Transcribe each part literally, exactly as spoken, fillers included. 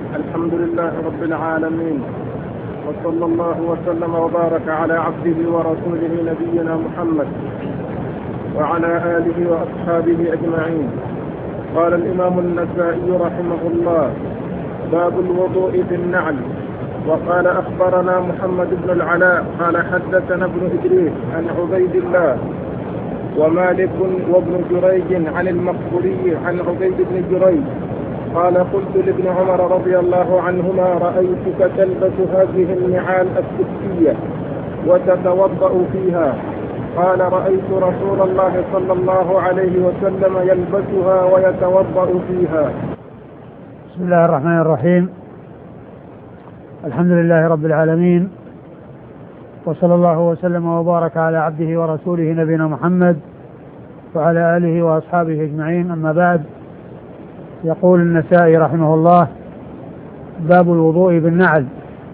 الحمد لله رب العالمين، وصلى الله وسلم وبارك على عبده ورسوله نبينا محمد وعلى آله وأصحابه أجمعين. قال الإمام النسائي رحمه الله: باب الوضوء في النعل. وقال أخبرنا محمد بن العلاء قال حدثنا ابن إدريس عن عبيد الله ومالك وابن جريج عن المقبوري عن عبيد بن جريج قال: قلت لابن عمر رضي الله عنهما: رأيتك تلبس هذه النعال السبتية وتتوضأ فيها. قال: رأيت رسول الله صلى الله عليه وسلم يلبسها ويتوضأ فيها. بسم الله الرحمن الرحيم. الحمد لله رب العالمين، وصلى الله وسلم وبارك على عبده ورسوله نبينا محمد وعلى آله وأصحابه أجمعين. أما بعد، يقول النسائي رحمه الله: باب الوضوء بالنعل.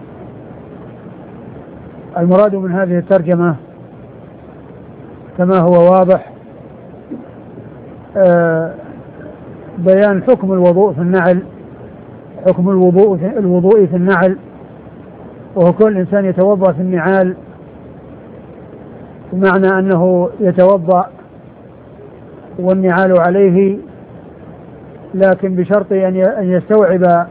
المراد من هذه الترجمة كما هو واضح بيان حكم الوضوء في النعل، حكم الوضوء في الوضوء في النعل، وهو كل إنسان يتوضأ في النعال، بمعنى أنه يتوضأ والنعال عليه، لكن بشرط أن يستوعب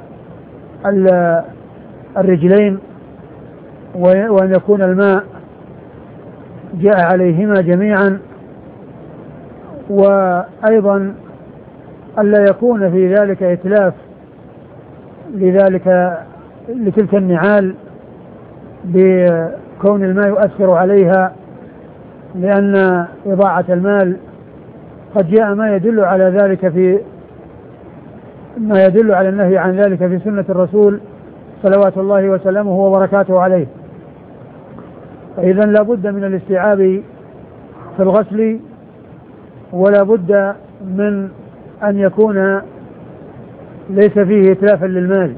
الرجلين وأن يكون الماء جاء عليهما جميعا، وأيضا ألا يكون في ذلك إتلاف لذلك لتلك النعال بكون الماء يؤثر عليها، لأن إضاعة المال قد جاء ما يدل على ذلك في ما يدل على النهي عن ذلك في سنة الرسول صلوات الله وسلامه وبركاته عليه. فإذا لا بد من الاستيعاب في الغسل، ولا بد من أن يكون ليس فيه إتلافا للمال،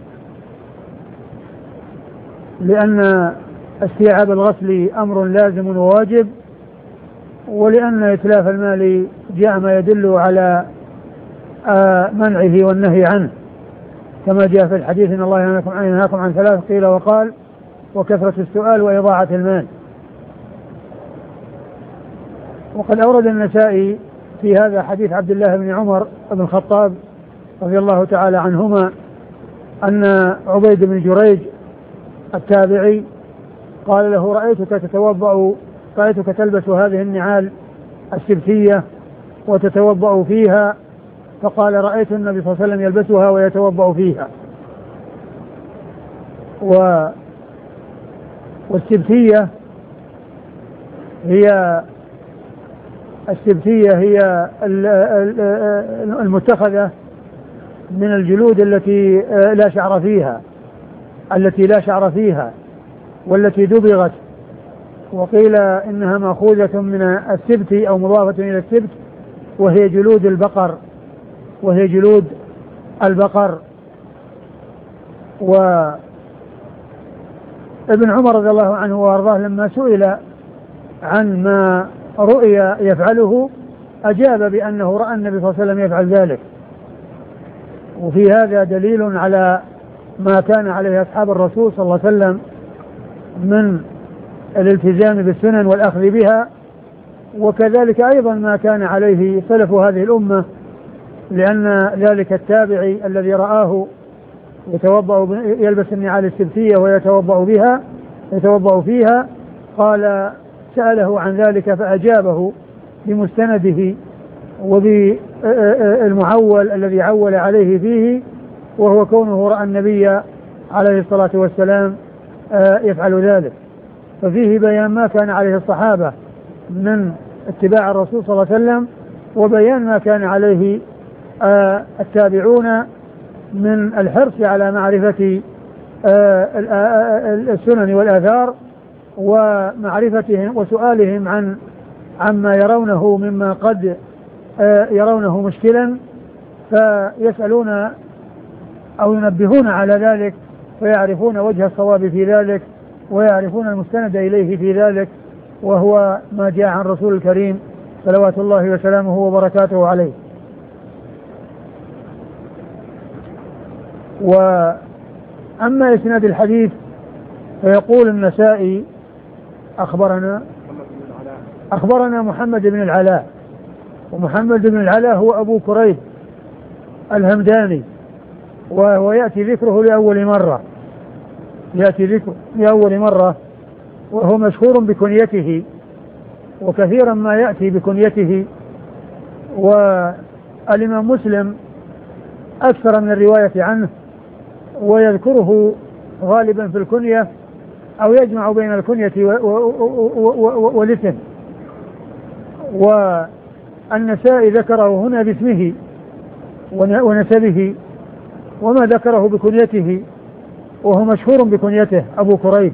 لأن استيعاب الغسل أمر لازم وواجب، ولأن إتلاف المال جاء ما يدل على منعه والنهي عنه، كما جاء في الحديث: إن الله ينهاكم عن ثلاث، قيل وقال: وكثرة السؤال وإضاعة المال. وقد أورد النسائي في هذا حديث عبد الله بن عمر بن الخطاب رضي الله تعالى عنهما أن عبيد بن جريج التابعي قال له: رأيتك تتوضأ رأيتك تلبس هذه النعال السبتية وتتوضأ فيها. فقال: رأيت النبي صلى الله عليه وسلم يلبسها ويتوضأ فيها. و والسبتية هي السبتية هي المتخذة من الجلود التي لا شعر فيها التي لا شعر فيها والتي دبغت، وقيل إنها مأخوذة من السبت أو مضافة إلى السبت، وهي جلود البقر وهي جلود البقر. وابن عمر رضي الله عنه وارضاه لما سئل عن ما رؤي يفعله أجاب بأنه رأى النبي صلى الله عليه وسلم يفعل ذلك. وفي هذا دليل على ما كان عليه أصحاب الرسول صلى الله عليه وسلم من الالتزام بالسنن والأخذ بها، وكذلك أيضا ما كان عليه سلف هذه الأمة، لأن ذلك التابعي الذي رآه يتوضأ يلبس النعال السبتية ويتوضأ بها يتوضأ فيها قال سأله عن ذلك فأجابه بمستنده وبالمعول الذي عول عليه فيه، وهو كونه رأى النبي عليه الصلاة والسلام يفعل ذلك. ففيه بيان ما كان عليه الصحابة من اتباع الرسول صلى الله عليه وسلم، وبيان ما كان عليه التابعون من الحرص على معرفة السنن والآثار، ومعرفتهم وسؤالهم عن عما يرونه مما قد يرونه مشكلا، فيسألون أو ينبهون على ذلك، ويعرفون وجه الصواب في ذلك، ويعرفون المستند إليه في ذلك، وهو ما جاء عن رسول الكريم صلوات الله وسلامه وبركاته عليه. أما إسناد الحديث فيقول النسائي أخبرنا أخبرنا محمد بن العلاء، ومحمد بن العلاء هو أبو كريب الهمداني، وهو يأتي ذكره لأول مرة يأتي ذكره لأول مرة وهو مشهور بكنيته، وكثيرا ما يأتي بكنيته. والإمام مسلم أكثر من الرواية عنه ويذكره غالبا في الكنية أو يجمع بين الكنية والاسم. والنسائي ذكره هنا باسمه ونسبه، وما ذكره بكنيته، وهو مشهور بكنيته أبو كريب.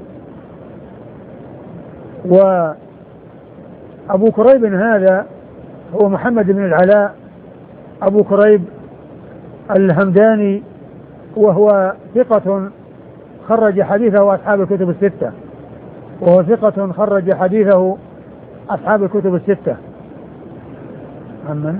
وأبو كريب هذا هو محمد بن العلاء أبو كريب الهمداني، وهو ثقة خرج حديثه أصحاب الكتب الستة وهو ثقة خرج حديثه أصحاب الكتب الستة. عمن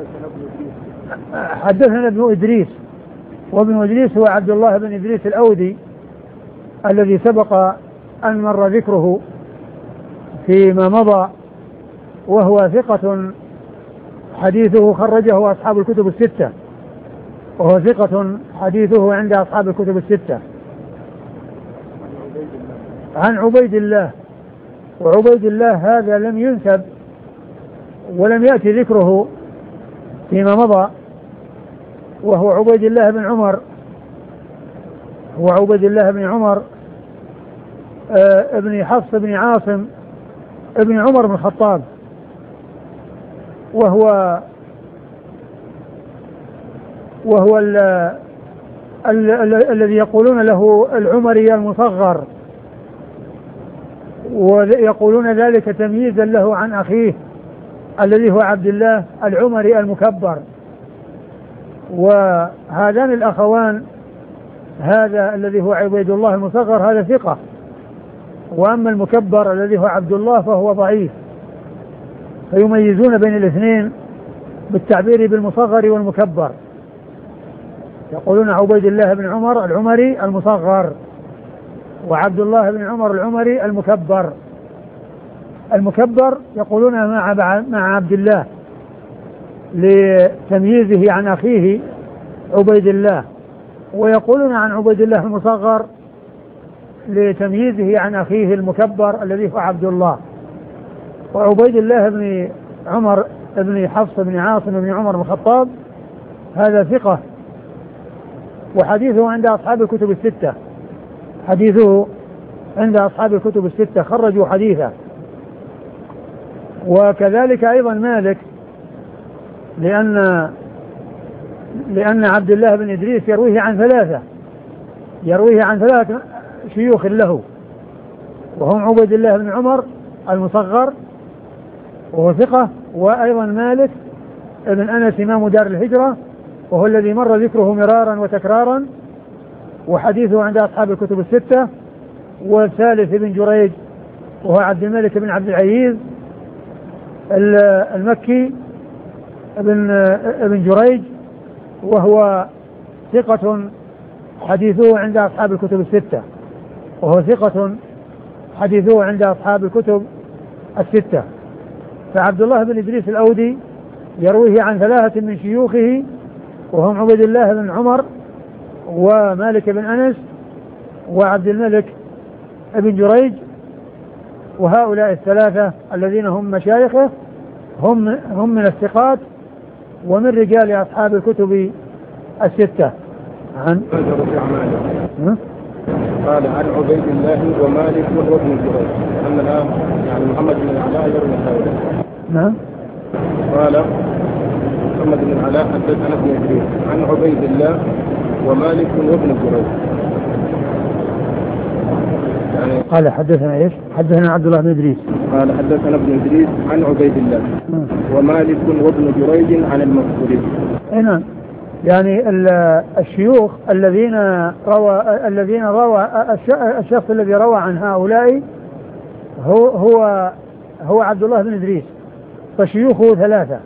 حدثنا ابن إدريس، وابن إدريس هو عبد الله بن إدريس الأودي الذي سبق أن مر ذكره فيما مضى، وهو ثقة حديثه خرجه أصحاب الكتب الستة وهو ثقة حديثه عند أصحاب الكتب الستة. عن عبيد الله، وعبيد الله هذا لم ينسب ولم يأتي ذكره فيما مضى، وهو عبيد الله بن عمر هو عبيد الله بن عمر آه ابن حفص بن عاصم ابن عمر بن الخطاب، وهو وهو ال ال ال الذي يقولون له العمري المصغر، ويقولون ذلك تمييزا له عن أخيه الذي هو عبد الله العمري المكبر. وهذان الأخوان، هذا الذي هو عبيد الله المصغر هذا ثقة، وأما المكبر الذي هو عبد الله فهو ضعيف، فيميزون بين الاثنين بالتعبير بالمصغر والمكبر، يقولون عبيد الله بن عمر العمري المصغر وعبد الله بن عمر العمري المكبر. المكبر يقولون مع مع عبد الله لتمييزه عن أخيه عبيد الله، ويقولون عن عبيد الله المصغر لتمييزه عن أخيه المكبر الذي هو عبد الله. وعبيد الله بن عمر بن حفص بن عاصم بن عمر بن الخطاب هذا ثقة، وحديثه عند أصحاب الكتب الستة حديثه عند أصحاب الكتب الستة خرجوا حديثه. وكذلك أيضا مالك، لأن لأن عبد الله بن إدريس يرويه عن ثلاثة يرويه عن ثلاثة شيوخ له، وهم عبيد الله بن عمر المصغر وهو ثقة، وأيضا مالك ابن أنس إمام دار الهجرة وهو الذي مر ذكره مرارا وتكرارا وحديثه عند أصحاب الكتب الستة، والثالث ابن جريج وهو عبد الملك بن عبد العزيز المكي ابن ابن جريج وهو ثقة حديثه عند أصحاب الكتب الستة وهو ثقة حديثه عند أصحاب الكتب الستة. فعبد الله بن إدريس الأودي يرويه عن ثلاثة من شيوخه وهم عبيد الله بن عمر ومالك بن أنس وعبد الملك بن جريج، وهؤلاء الثلاثة الذين هم مشايخه هم هم من الثقات ومن رجال أصحاب الكتب الستة. عن قال عن عبيد الله ومالك وابن جريج أن يعني محمد بن العلاء يروي هؤلاء. نعم. قال محمد بن العلاء حدثنا ابن إدريس عن عبيد الله ومالك وابن جريج. يعني قال حدثنا ايش؟ حدثنا عبد الله بن إدريس. قال حدثنا ابن إدريس عن عبيد الله ومالك وابن جريج عن المذكورين. نعم. يعني الشيوخ الذين روى الذين روى الشخص الذي روى عن هؤلاء هو هو هو عبد الله بن إدريس، فشيوخه ثلاثة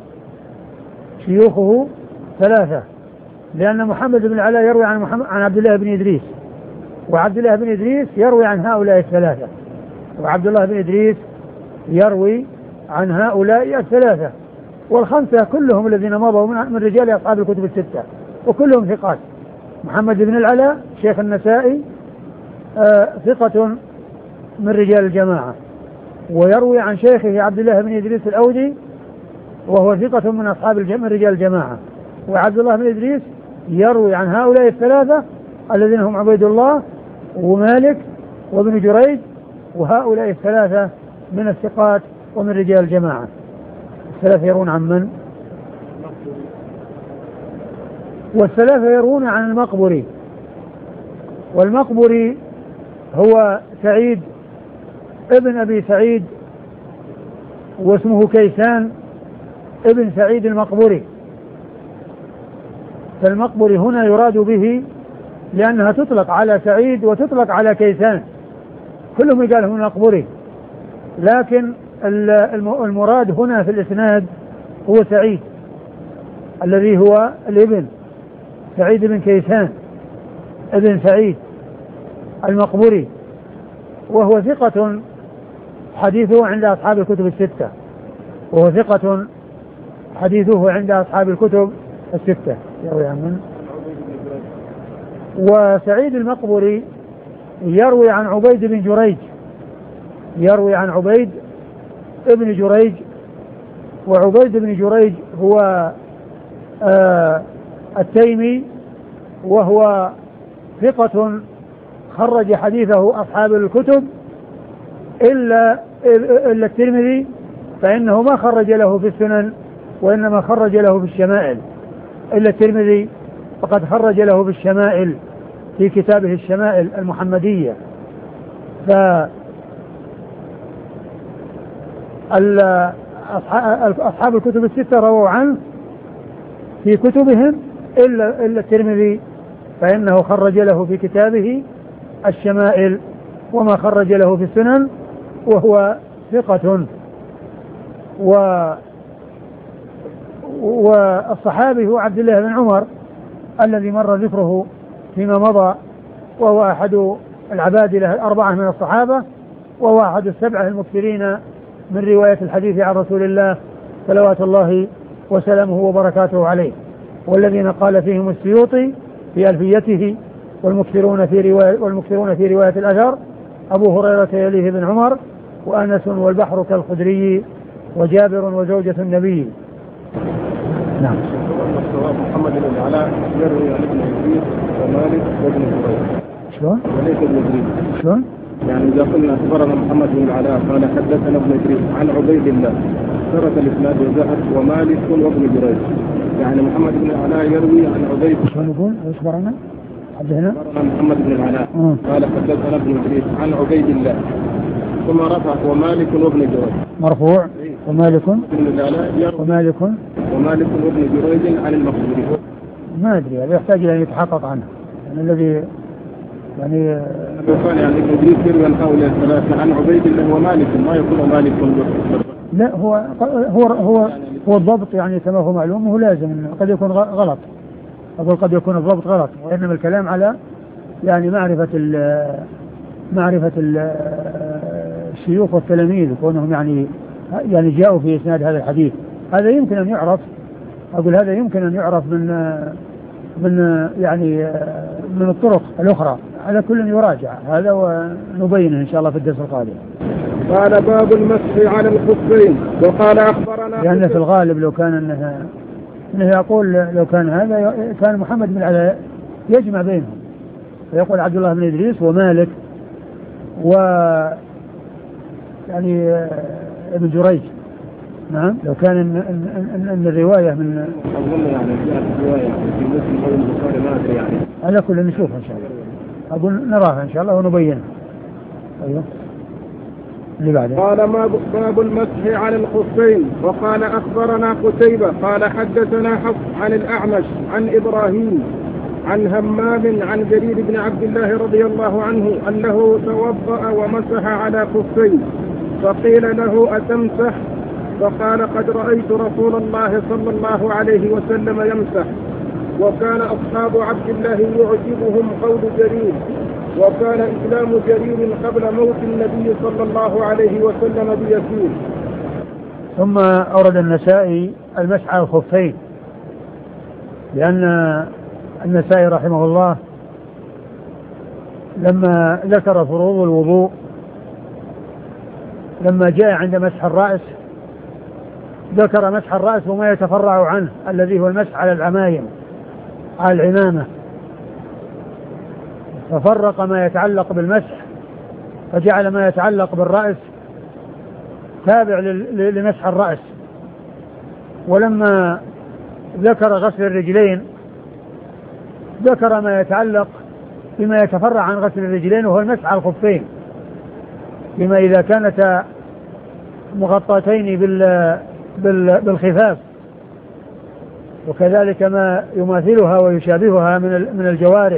شيوخه ثلاثة لأن محمد بن العلاء يروي عن محمد عن عبد الله بن إدريس، وعبد الله بن إدريس يروي عن هؤلاء الثلاثة وعبد الله بن إدريس يروي عن هؤلاء الثلاثة والخمسة كلهم الذين مضوا من رجال أصحاب الكتب الستة وكلهم ثقات. محمد بن العلاء شيخ النسائي آه ثقة من رجال الجماعة، ويروي عن شيخه عبد الله بن إدريس الأودي وهو ثقة من أصحاب من رجال الجماعة. وعبد الله بن إدريس يروي عن هؤلاء الثلاثة الذين هم عبيد الله ومالك وابن جريج، وهؤلاء الثلاثة من الثقات ومن رجال الجماعة. الثلاثة يرون عن من؟ والثلاثة يرون عن المقبري، والمقبري هو سعيد ابن أبي سعيد واسمه كيسان ابن سعيد المقبري. فالمقبري هنا يراد به لأنها تطلق على سعيد وتطلق على كيسان، كلهم يقال هم المقبري، لكن المراد هنا في الإسناد هو سعيد الذي هو الابن سعيد بن كيسان ابن سعيد المقبري، وهو ثقة حديثه عند أصحاب الكتب الستة وهو ثقة حديثه عند أصحاب الكتب الستة يروي عن من؟ وسعيد المقبري يروي عن عبيد بن جريج يروي عن عبيد ابن جريج، وعبيد بن جريج هو آه التيمي، وهو ثقة خرج حديثه أصحاب الكتب إلا إلا الترمذي، فإنه ما خرج له في السنن وإنما خرج له في الشمائل، إلا الترمذي فقد خرج له في الشمائل في كتابه الشمائل المحمدية. ف أصحاب الكتب الستة رووا عنه في كتبهم إلا إلا الترمذي، فإنه خرج له في كتابه الشمائل وما خرج له في السنن، وهو ثقة. و والصحابي هو عبد الله بن عمر الذي مر ذكره فيما مضى، وهو أحد العبادلة الأربعة من الصحابة، وهو أحد السبعة المكثرين من رواية الحديث عن رسول الله صلوات الله وسلامه وبركاته عليه، والذين قال فيهم السيوطي في ألفيته والمكثرون في رواية والمكثرون في رواية الأثر أبو هريرة يليه بن عمر وأنس والبحر كالخدري وجابر وزوجة النبي. نعم. محمد بن العلاء يروي عن ابن إدريس ومالك وابن جريج. شلون؟ وليس ابن إدريس. شلون؟ يعني إذا قلنا أخبرنا محمد بن العلاء قال حدثنا ابن إدريس عن عبيد الله ترك الإسناد وذهب ومالك وابن جريج، يعني محمد بن العلاء يروي عن عبيد. شلون يقول؟ أخبرنا؟ حدثنا؟ أخبرنا محمد بن العلاء م. قال حدثنا ابن إدريس عن عبيد الله ثم رفع ومالك وابن جريج مرفوع ومالك ومالك ومالك وابن جريج عن المقبري. ما أدري هذا يحتاج إلى أن يتحقق عنه، يعني الذي يعني كان يعني ابن إدريس يروي عن هؤلاء الثلاثة عن عبيد الله ومالك، ما يكون مالك. لا هو هو هو هو الضبط يعني كما هو معلوم، هو لازم قد يكون غلط، أقول قد يكون الضبط غلط، وإنما الكلام على يعني معرفة ال معرفة الشيوخ والتلاميذ كونهم يعني يعني جاءوا في إسناد هذا الحديث. هذا يمكن أن يعرف، أقول هذا يمكن أن يعرف من من يعني من الطرق الأخرى، على كل يراجع هذا ونبينه إن شاء الله في الدرس القادم. قال باب المسح على الخفين. وقال أخبرنا لأن في الغالب لو كان أنه أنه يقول لو كان هذا كان محمد بن العلاء يجمع بينهم، فيقول عبد الله بن إدريس ومالك و يعني ابن جريج. نعم لو كان ان ان ان, إن الروايه من اظن يعني جاءت الروايه في مسلم او البخاري ما ادري يعني على كل نشوفها ان شاء الله، اقول نراها ان شاء الله ونبينها. ايوه اللي بعده. قال باب المسح على الخفين. وقال اخبرنا قتيبة قال حدثنا حفص عن الاعمش عن ابراهيم عن همام عن جرير بن عبد الله رضي الله عنه انه توضأ ومسح على خفين، فقيل له أتمسح؟ فقال قد رأيت رسول الله صلى الله عليه وسلم يمسح. وكان أصحاب عبد الله يعجبهم قول جرير وكان إسلام جرير قبل موت النبي صلى الله عليه وسلم بيسير. ثم أورد النسائي المسح على الخفين، لأن النسائي رحمه الله لما ذكر فروض الوضوء لما جاء عند مسح الرأس ذكر مسح الرأس وما يتفرع عنه الذي هو المسح على العمايم على العمامة، ففرق ما يتعلق بالمسح فجعل ما يتعلق بالرأس تابع لمسح الرأس. ولما ذكر غسل الرجلين ذكر ما يتعلق بما يتفرع عن غسل الرجلين وهو المسح على الخفين، بما إذا كانتا مغطاتين بال بالخفاف، وكذلك ما يماثلها ويشابهها من من الجوارح.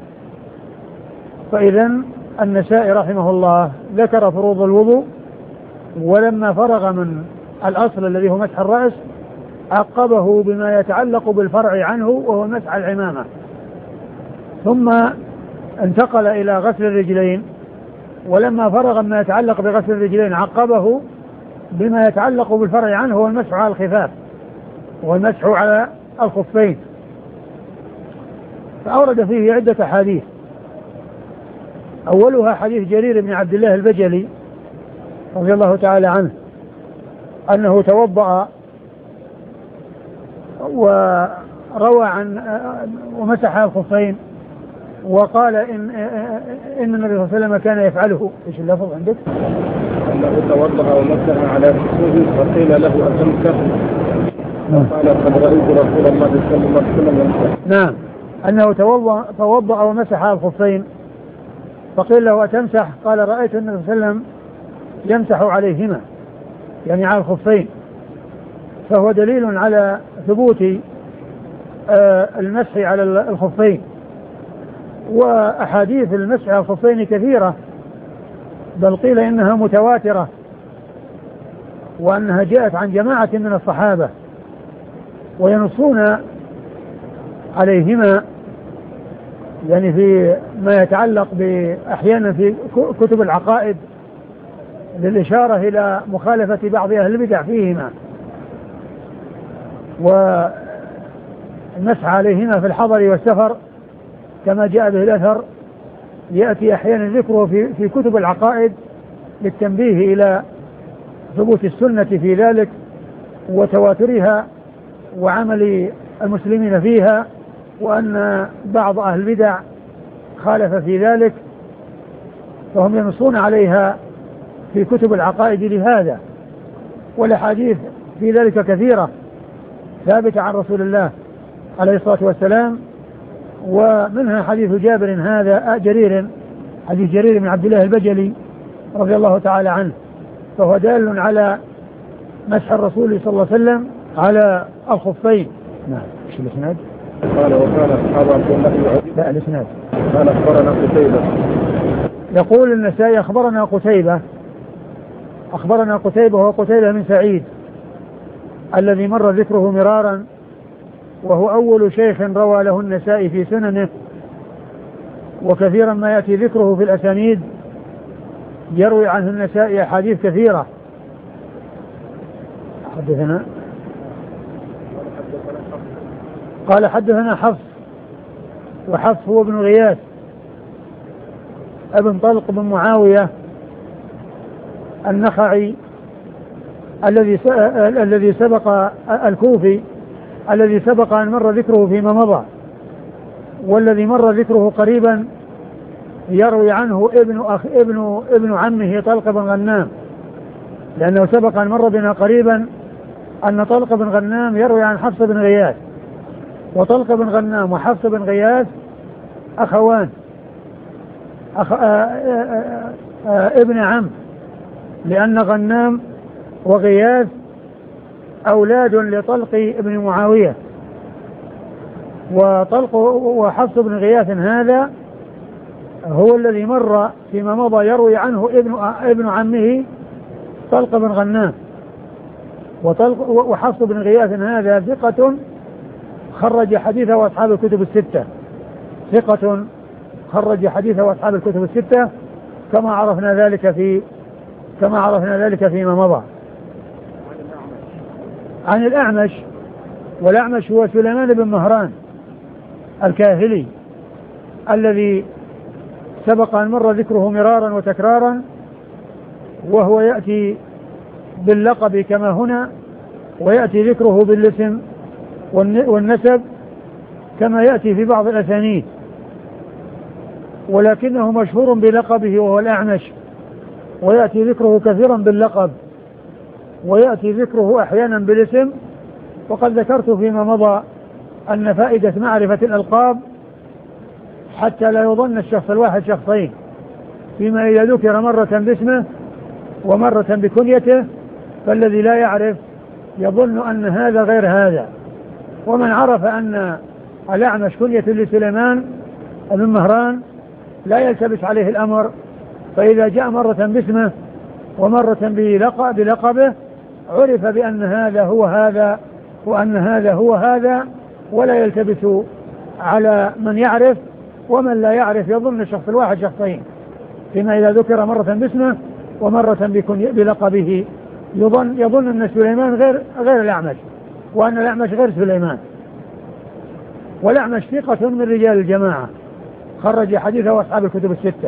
فإذا النسائي رحمه الله ذكر فروض الوضوء، ولما فرغ من الأصل الذي هو مسح الرأس عقبه بما يتعلق بالفرع عنه وهو مسح العمامة، ثم انتقل إلى غسل الرجلين، ولما فرغ ما يتعلق بغسل الرجلين عقبه بما يتعلق بالفرع عنه هو المسح على الخفاف والمسح على الخفين. فأورد فيه عدة حديث، أولها حديث جرير بن عبد الله البجلي رضي الله تعالى عنه أنه توضأ وروى عن ومسح الخفين وقال إن, إن النبي صلى الله عليه وسلم كان يفعله. إيش اللفظ عندك؟ أنه توضأ ومسح على رأسه فقيل له أتمسح؟ قال قد رأيت رسول الله صلى الله عليه وسلم يمسح. نعم، أنه توضأ, توضأ ومسح على الخفين فقيل له أتمسح؟ قال رأيت النبي صلى الله عليه وسلم يمسح عليهما، يعني على الخفين. فهو دليل على ثبوت المسح على الخفين. وأحاديث المسح على الخفين كثيرة، بل قيل إنها متواترة، وأنها جاءت عن جماعة من الصحابة وينصون عليهما، يعني في ما يتعلق بأحيانا في كتب العقائد للإشارة إلى مخالفة بعض أهل البدع فيهما، والمسح عليهما في الحضر والسفر كما جاء به الأثر يأتي أحيانا ذكره في, في كتب العقائد للتنبيه إلى ثبوت السنة في ذلك وتواترها وعمل المسلمين فيها، وأن بعض أهل البدع خالف في ذلك فهم ينصون عليها في كتب العقائد لهذا. والأحاديث في ذلك كثيرة ثابتة عن رسول الله عليه الصلاة والسلام، ومنها حديث جابر هذا جرير حديث جرير بن عبد الله البجلي رضي الله تعالى عنه، فهو دال على مسح الرسول صلى الله عليه وسلم على الخفين. نعم. ايش الاسناد؟ قال وكان اصحاب عبد الله لا الاسناد قال اخبرنا قتيبة. يقول النسائي اخبرنا قتيبة اخبرنا قتيبة وهو قتيبة من سعيد الذي مر ذكره مرارا، وهو أول شيخ روى له النسائي في سننه، وكثيرا ما يأتي ذكره في الأسانيد يروي عنه النسائي أحاديث كثيرة. حدثنا قال حدثنا حفص، وحفص هو ابن غياث ابن طلق بن معاوية النخعي الذي الذي سبق الكوفي الذي سبق أن مر ذكره فيما مضى، والذي مر ذكره قريبا يروي عنه ابن أخ ابن ابن عمه طلق بن غنام، لأنه سبق أن مر بنا قريبا أن طلق بن غنام يروي عن حفص بن غياث، وطلق بن غنام وحفص بن غياث أخوان أخ... آآ آآ آآ ابن عم، لأن غنام وغياث أولاد لطلق ابن معاوية، وطلق وحفص بن غياث هذا هو الذي مر فيما مضى يروي عنه ابن ابن عمه طلق بن غنام. وطلق وحفص بن غياث هذا ثقة خرج حديثه أصحاب الكتب الستة، ثقة خرج حديثه أصحاب الكتب الستة كما عرفنا ذلك في كما عرفنا ذلك فيما مضى. عن الأعمش، والأعمش هو سليمان بن مهران الكاهلي الذي سبق أن مر ذكره مرارا وتكرارا، وهو يأتي باللقب كما هنا، ويأتي ذكره بالاسم والنسب كما يأتي في بعض الأسانيد، ولكنه مشهور بلقبه وهو الأعمش، ويأتي ذكره كثيرا باللقب، ويأتي ذكره أحيانا بالاسم. وقد ذكرت فيما مضى أن فائدة معرفة الألقاب حتى لا يظن الشخص الواحد شخصين، فيما إذا ذكر مرة باسمه ومرة بكنيته فالذي لا يعرف يظن أن هذا غير هذا. ومن عرف أن الأعمش كنية لسليمان بن مهران لا يلتبس عليه الأمر، فإذا جاء مرة باسمه ومرة بلقبه عرف بأن هذا هو هذا وأن هذا هو هذا، ولا يلتبس على من يعرف، ومن لا يعرف يظن الشخص الواحد شخصين، فيما إذا ذكر مرة باسمه ومرة بلقبه يظن, يظن أن سليمان غير, غير الأعمش، وأن الأعمش غير سليمان. والأعمش ثقة من رجال الجماعة، خرج حديثه أصحاب الكتب الستة.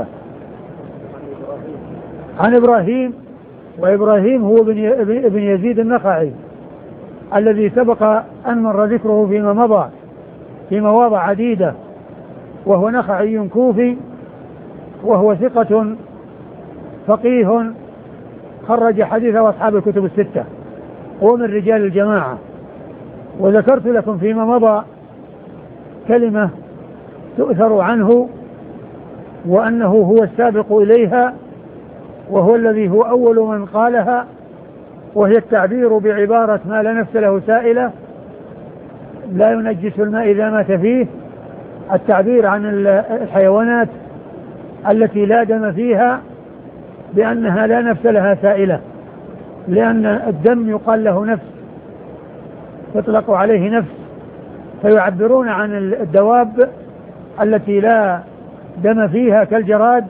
عن إبراهيم، وإبراهيم هو ابن يزيد النخعي الذي سبق أن مر ذكره فيما مضى في مواضع عديدة، وهو نخعي كوفي، وهو ثقة فقيه خرج حديثه أصحاب الكتب الستة، ومن رجال الجماعة. وذكرت لكم فيما مضى كلمة تؤثر عنه وأنه هو السابق إليها، وهو الذي هو أول من قالها، وهي التعبير بعبارة ما لا نفس له سائلة لا ينجس الماء إذا مات فيه، التعبير عن الحيوانات التي لا دم فيها بأنها لا نفس لها سائلة، لأن الدم يقال له نفس، تطلق عليه نفس، فيعبرون عن الدواب التي لا دم فيها كالجراد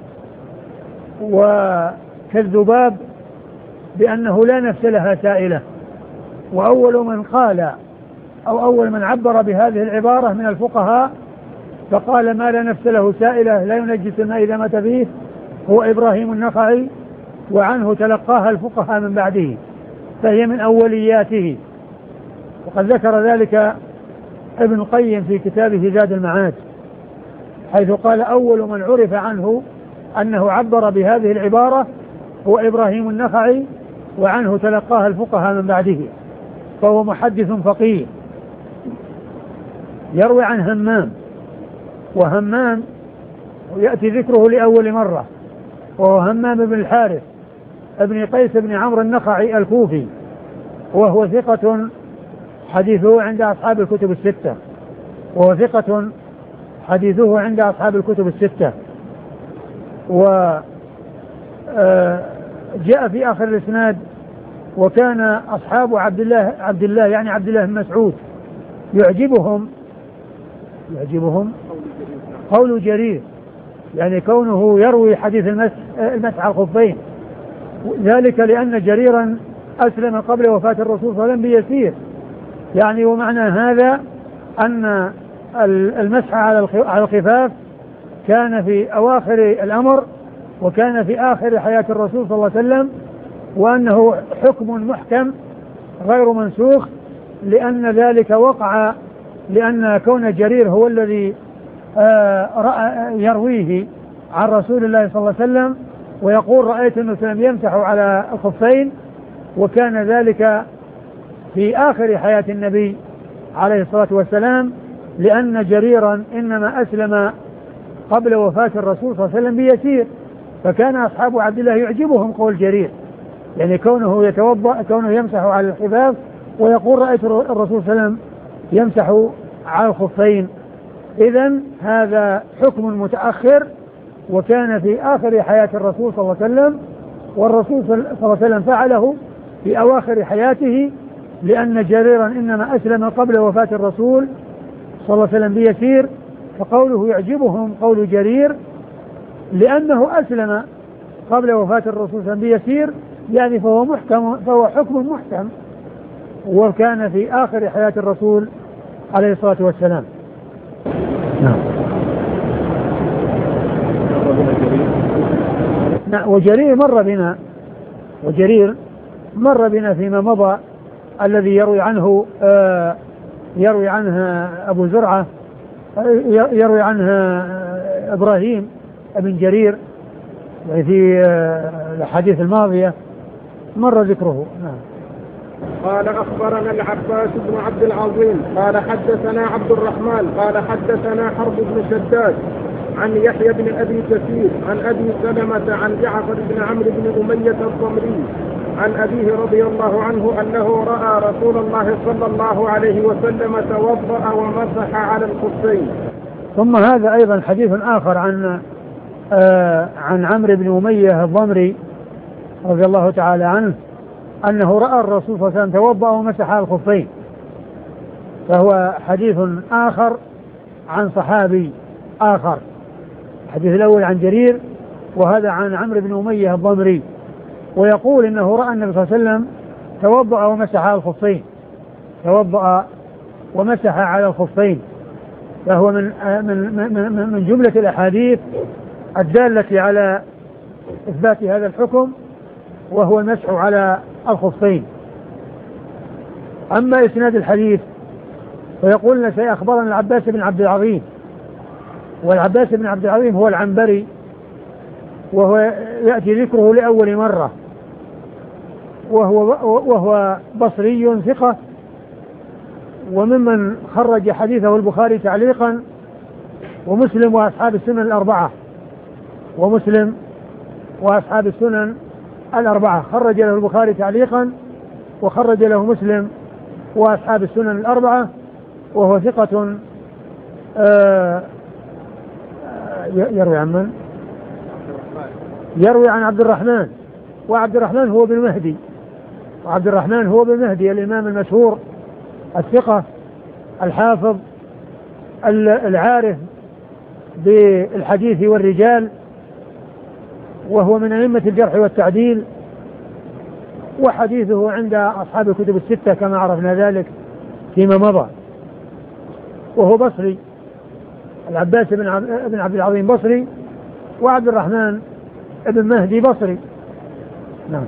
وكالذباب بأنه لا نفس لها سائلة. وأول من قال أو أول من عبر بهذه العبارة من الفقهاء فقال ما لا نفس له سائلة لا ينجس الماء إذا مات فيه هو إبراهيم النخعي، وعنه تلقاها الفقهاء من بعده، فهي من أولياته. وقد ذكر ذلك ابن القيم في كتابه زاد المعاد، حيث قال أول من عرف عنه أنه عبر بهذه العبارة هو إبراهيم النخعي، وعنه تلقاها الفقهاء من بعده، فهو محدث فقيه. يروي عن همام، وهمام يأتي ذكره لأول مرة، وهو همام بن الحارث ابن قيس بن عمرو النخعي الكوفي، وهو ثقة حديثه عند أصحاب الكتب الستة وهو ثقة حديثه عند أصحاب الكتب الستة وجاء في آخر الإسناد وكان أصحاب عبد الله عبد الله يعني عبد الله بن مسعود يعجبهم يعجبهم قول جرير، يعني كونه يروي حديث المسح المسح على الخفين، ذلك لأن جريرا أسلم قبل وفاة الرسول صلى الله عليه وسلم بيسير، يعني ومعنى هذا أن المسح على الخفاف كان في أواخر الأمر وكان في آخر حياة الرسول صلى الله عليه وسلم، وأنه حكم محكم غير منسوخ، لأن ذلك وقع لأن كون جرير هو الذي يرويه عن رسول الله صلى الله عليه وسلم ويقول رأيت النبي صلى الله عليه وسلم يمسح على الخفين، وكان ذلك في آخر حياة النبي عليه الصلاة والسلام، لأن جريرا إنما أسلم قبل وفاة الرسول صلى الله عليه وسلم بيسير، فكان أصحاب عبد الله يعجبهم قول جرير، يعني كونه يتوضأ كونه يمسح على الخفاف ويقول رأيت الرسول صلى الله عليه وسلم يمسح على الخفين. إذن هذا حكم متأخر وكان في آخر حياة الرسول صلى الله عليه وسلم، والرسول صلى الله عليه وسلم فعله في أواخر حياته، لأن جريرا إنما أسلم قبل وفاة الرسول صلى الله عليه وسلم بيسير، فقوله يعجبهم قول جرير لأنه أسلم قبل وفاة الرسول صلى الله عليه وسلم بيسير، يعني فهو محكم، فهو حكم محكم، وكان في آخر حياة الرسول عليه الصلاة والسلام. نعم. نعم. وجرير مر بنا وجرير مر بنا فيما مضى الذي يروي عنه آه يروي عنها أبو زرعة، يروي عنها إبراهيم ابن جرير في الحديث الماضية مر ذكره. نعم. قال أخبرنا العباس بن عبد العظيم قال حدثنا عبد الرحمن قال حدثنا حرب بن شداد عن يحيى بن أبي كثير عن أبي سلمة عن جعفر بن عمرو بن أمية الضمري عن أبيه رضي الله عنه أنه رأى رسول الله صلى الله عليه وسلم توضأ ومسح على الخفين. ثم هذا أيضا حديث آخر عن آه عن عمرو بن أمية الضمري رضي الله تعالى عنه أنه رأى الرسول صلى الله عليه وسلم توضأ ومسح على الخفين، فهو حديث آخر عن صحابي آخر. الحديث الأول عن جرير وهذا عن عمرو بن أمية الضمري، ويقول إنه رأى النبي صلى الله عليه وسلم توضأ ومسح على الخفين توضأ ومسح على الخفين فهو من من من من جملة الأحاديث الدالة على إثبات هذا الحكم، وهو المسح على الخفين. أما إسناد الحديث فيقول سيخبرنا العباس بن عبد العظيم، والعباس بن عبد العظيم هو العنبري، وهو يأتي ذكره لأول مرة، وهو وهو بصري ثقة، وممن خرج حديثه البخاري تعليقا ومسلم وأصحاب السنن الأربعة ومسلم وأصحاب السنن الأربعة خرج له البخاري تعليقا وخرج له مسلم وأصحاب السنن الأربعة، وهو ثقة آه يروي عن من؟ يروي عن عبد الرحمن، وعبد الرحمن هو بن مهدي وعبد الرحمن هو بن مهدي الإمام المشهور الثقة الحافظ العارف بالحديث والرجال، وهو من أئمة الجرح والتعديل، وحديثه عند أصحاب الكتب الستة كما عرفنا ذلك فيما مضى، وهو بصري. العباس بن عبد العظيم بصري، وعبد الرحمن ابن مهدي بصري. نعم.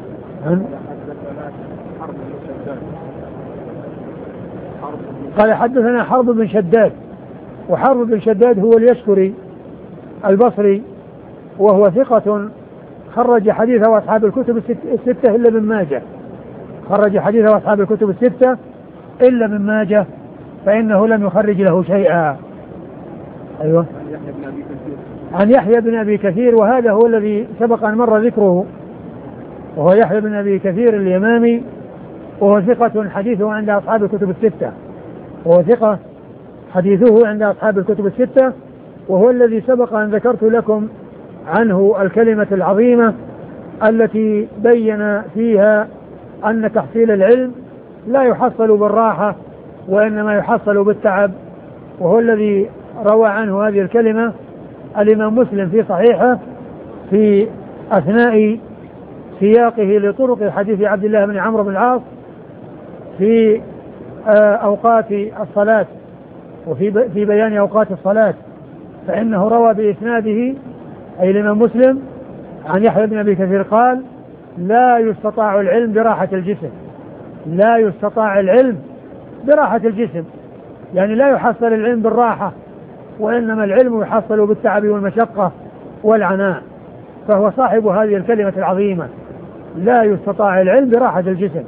قال حدثنا حرب بن شداد، وحرب بن شداد هو اليشكري البصري، وهو ثقة خرج حديثه أصحاب الكتب الستة إلا ابن ماجه خرج حديثه أصحاب الكتب الستة إلا ابن ماجه، فإنه لم يخرج له شيئا. أيوة. عن يحيى بن أبي كثير، وهذا هو الذي سبق أن مر ذكره، وهو يحيى بن أبي كثير اليمامي، وهو ثقة حديثه عند أصحاب الكتب الستة وهو ثقة حديثه عند أصحاب الكتب الستة وهو الذي سبق أن ذكرت لكم عنه الكلمة العظيمة التي بين فيها أن تحصيل العلم لا يحصل بالراحة وإنما يحصل بالتعب، وهو الذي روى عنه هذه الكلمة الإمام مسلم في صحيحه في أثناء سياقه لطرق حديث عبد الله بن عمرو بن العاص في أوقات الصلاة وفي في بيان أوقات الصلاة، فإنه روى بإسناده أي الإمام مسلم عن يحيى بن أبي كثير قال: لا يستطاع العلم براحة الجسم لا يستطاع العلم براحة الجسم يعني لا يحصل العلم بالراحة، وإنما العلم يحصل بالتعب والمشقة والعناء. فهو صاحب هذه الكلمة العظيمة: لا يستطاع العلم براحة الجسم،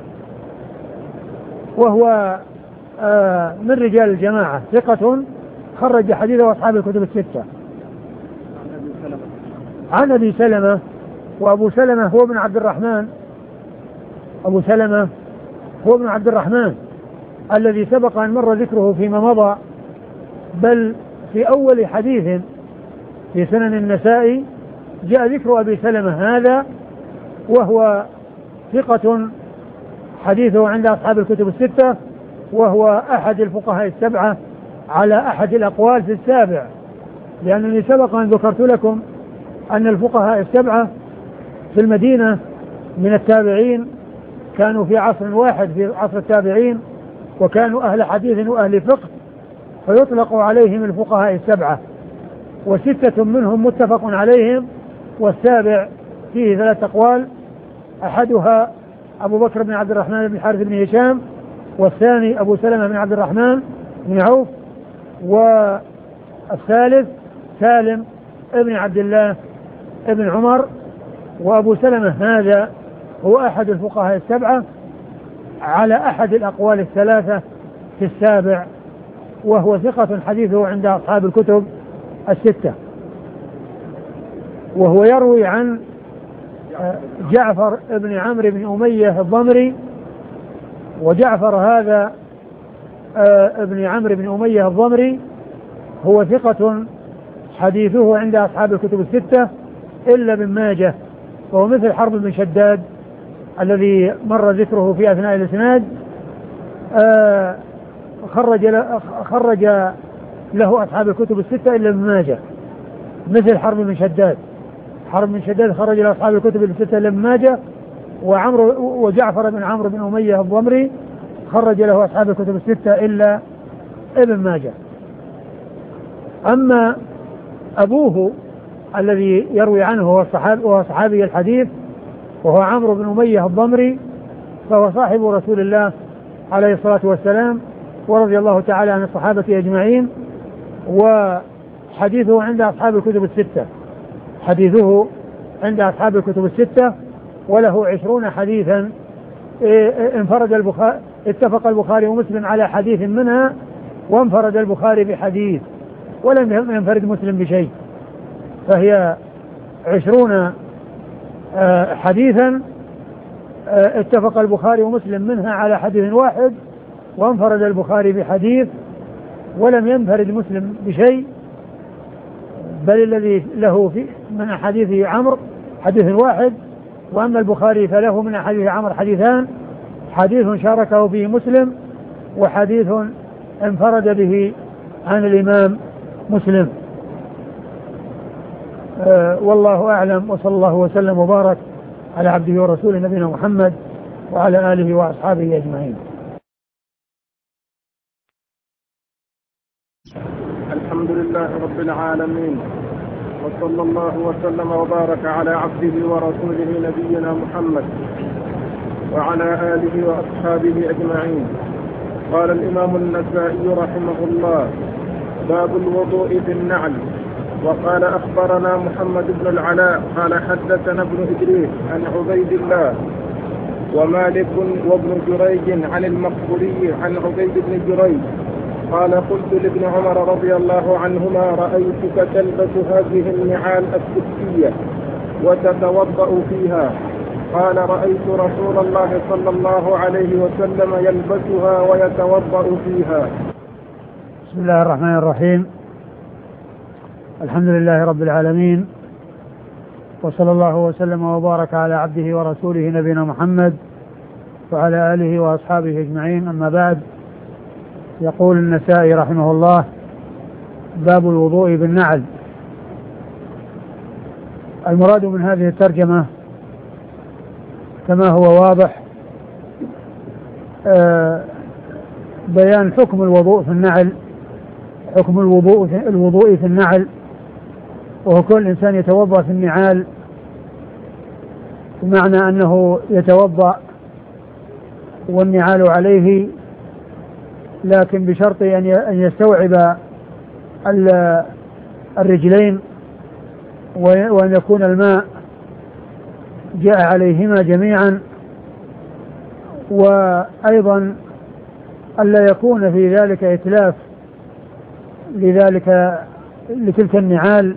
وهو آه من رجال الجماعة، ثقة خرج حديثه أصحاب الكتب الستة. عن أبي سلمة، وأبو سلمة هو ابن عبد الرحمن أبو سلمة هو ابن عبد الرحمن الذي سبق أن مر ذكره فيما مضى، بل في أول حديث في سنن النسائي جاء ذكر أبي سلمة هذا، وهو ثقة حديثه عند أصحاب الكتب الستة، وهو أحد الفقهاء السبعة على أحد الأقوال في السابع، لأنني سبق أن ذكرت لكم أن الفقهاء السبعة في المدينة من التابعين كانوا في عصر واحد في عصر التابعين، وكانوا أهل حديث وأهل فقه، فيطلق عليهم الفقهاء السبعة، وستة منهم متفق عليهم، والسابع فيه ثلاث أقوال، أحدها أبو بكر بن عبد الرحمن بن الحارث بن هشام، والثاني أبو سلمة بن عبد الرحمن بن عوف، والثالث سالم ابن عبد الله ابن عمر. وأبو سلمة هذا هو أحد الفقهاء السبعة على أحد الأقوال الثلاثة في السابع، وهو ثقة حديثه عند أصحاب الكتب الستة. وهو يروي عن جعفر بن عمرو بن أمية الضمري، وجعفر هذا ابن عمرو بن أمية الضمري هو ثقة حديثه عند أصحاب الكتب الستة إلا ابن ماجه، وهو مثل حرب بن شداد الذي مر ذكره في أثناء الإسناد، خرج خرج له أصحاب الكتب الستة إلا ابن ماجه، مثل حرب بن شداد. حرب بن شداد خرج له أصحاب الكتب الستة إلا ابن ماجه، وعمرو وجعفر بن عمرو بن أمية الضمري خرج له أصحاب الكتب الستة إلا ابن ماجه. أما أبوه الذي يروي عنه هو الصحابي وهو صحابي الحديث، وهو عمرو بن أمية الضمري، فهو صاحب رسول الله عليه الصلاة والسلام، ورضي الله تعالى عن الصحابة أجمعين. وحديثه عند أصحاب الكتب الستة حديثه عند أصحاب الكتب الستة وله عشرون حديثا، انفرد البخاري اتفق البخاري ومسلم على حديث منها، وانفرد البخاري بحديث، ولم ينفرد مسلم بشيء، فهي عشرون حديثا اتفق البخاري ومسلم منها على حديث واحد، وانفرد البخاري بحديث، ولم ينفرد مسلم بشيء، بل الذي له في من حديث عمرو حديث واحد، وأما البخاري فله من حديث عمرو حديثان، حديث شاركه فيه مسلم، وحديث انفرد به عن الإمام مسلم. أه والله أعلم، وصلى الله وسلم وبارك على عبده ورسوله نبينا محمد وعلى آله وأصحابه أجمعين. الحمد لله رب العالمين، وصلى الله وسلم وبارك على عبده ورسوله نبينا محمد وعلى آله وأصحابه أجمعين. قال الإمام النسائي رحمه الله: باب الوضوء بالنعل. وقال أخبرنا محمد بن العلاء قال حدثنا ابن إدريس عن عبيد الله ومالك وابن جريج عن المقبوري عن عبيد بن جريج قال: قلت لابن عمر رضي الله عنهما: رأيتك تلبس هذه النعال السبتية وتتوضأ فيها. قال: رأيت رسول الله صلى الله عليه وسلم يلبسها ويتوضأ فيها. بسم الله الرحمن الرحيم، الحمد لله رب العالمين، وصلى الله وسلم وبارك على عبده ورسوله نبينا محمد وعلى آله وأصحابه أجمعين. أما بعد، يقول النسائي رحمه الله: باب الوضوء بالنعل. المراد من هذه الترجمة كما هو واضح بيان حكم الوضوء في النعل، حكم الوضوء الوضوء في النعل، وهو كل إنسان يتوضأ في النعال، بمعنى أنه يتوضأ والنعال عليه، لكن بشرط أن يستوعب الرجلين، وأن يكون الماء جاء عليهما جميعا، وأيضا ألا يكون في ذلك إتلاف لذلك لتلك النعال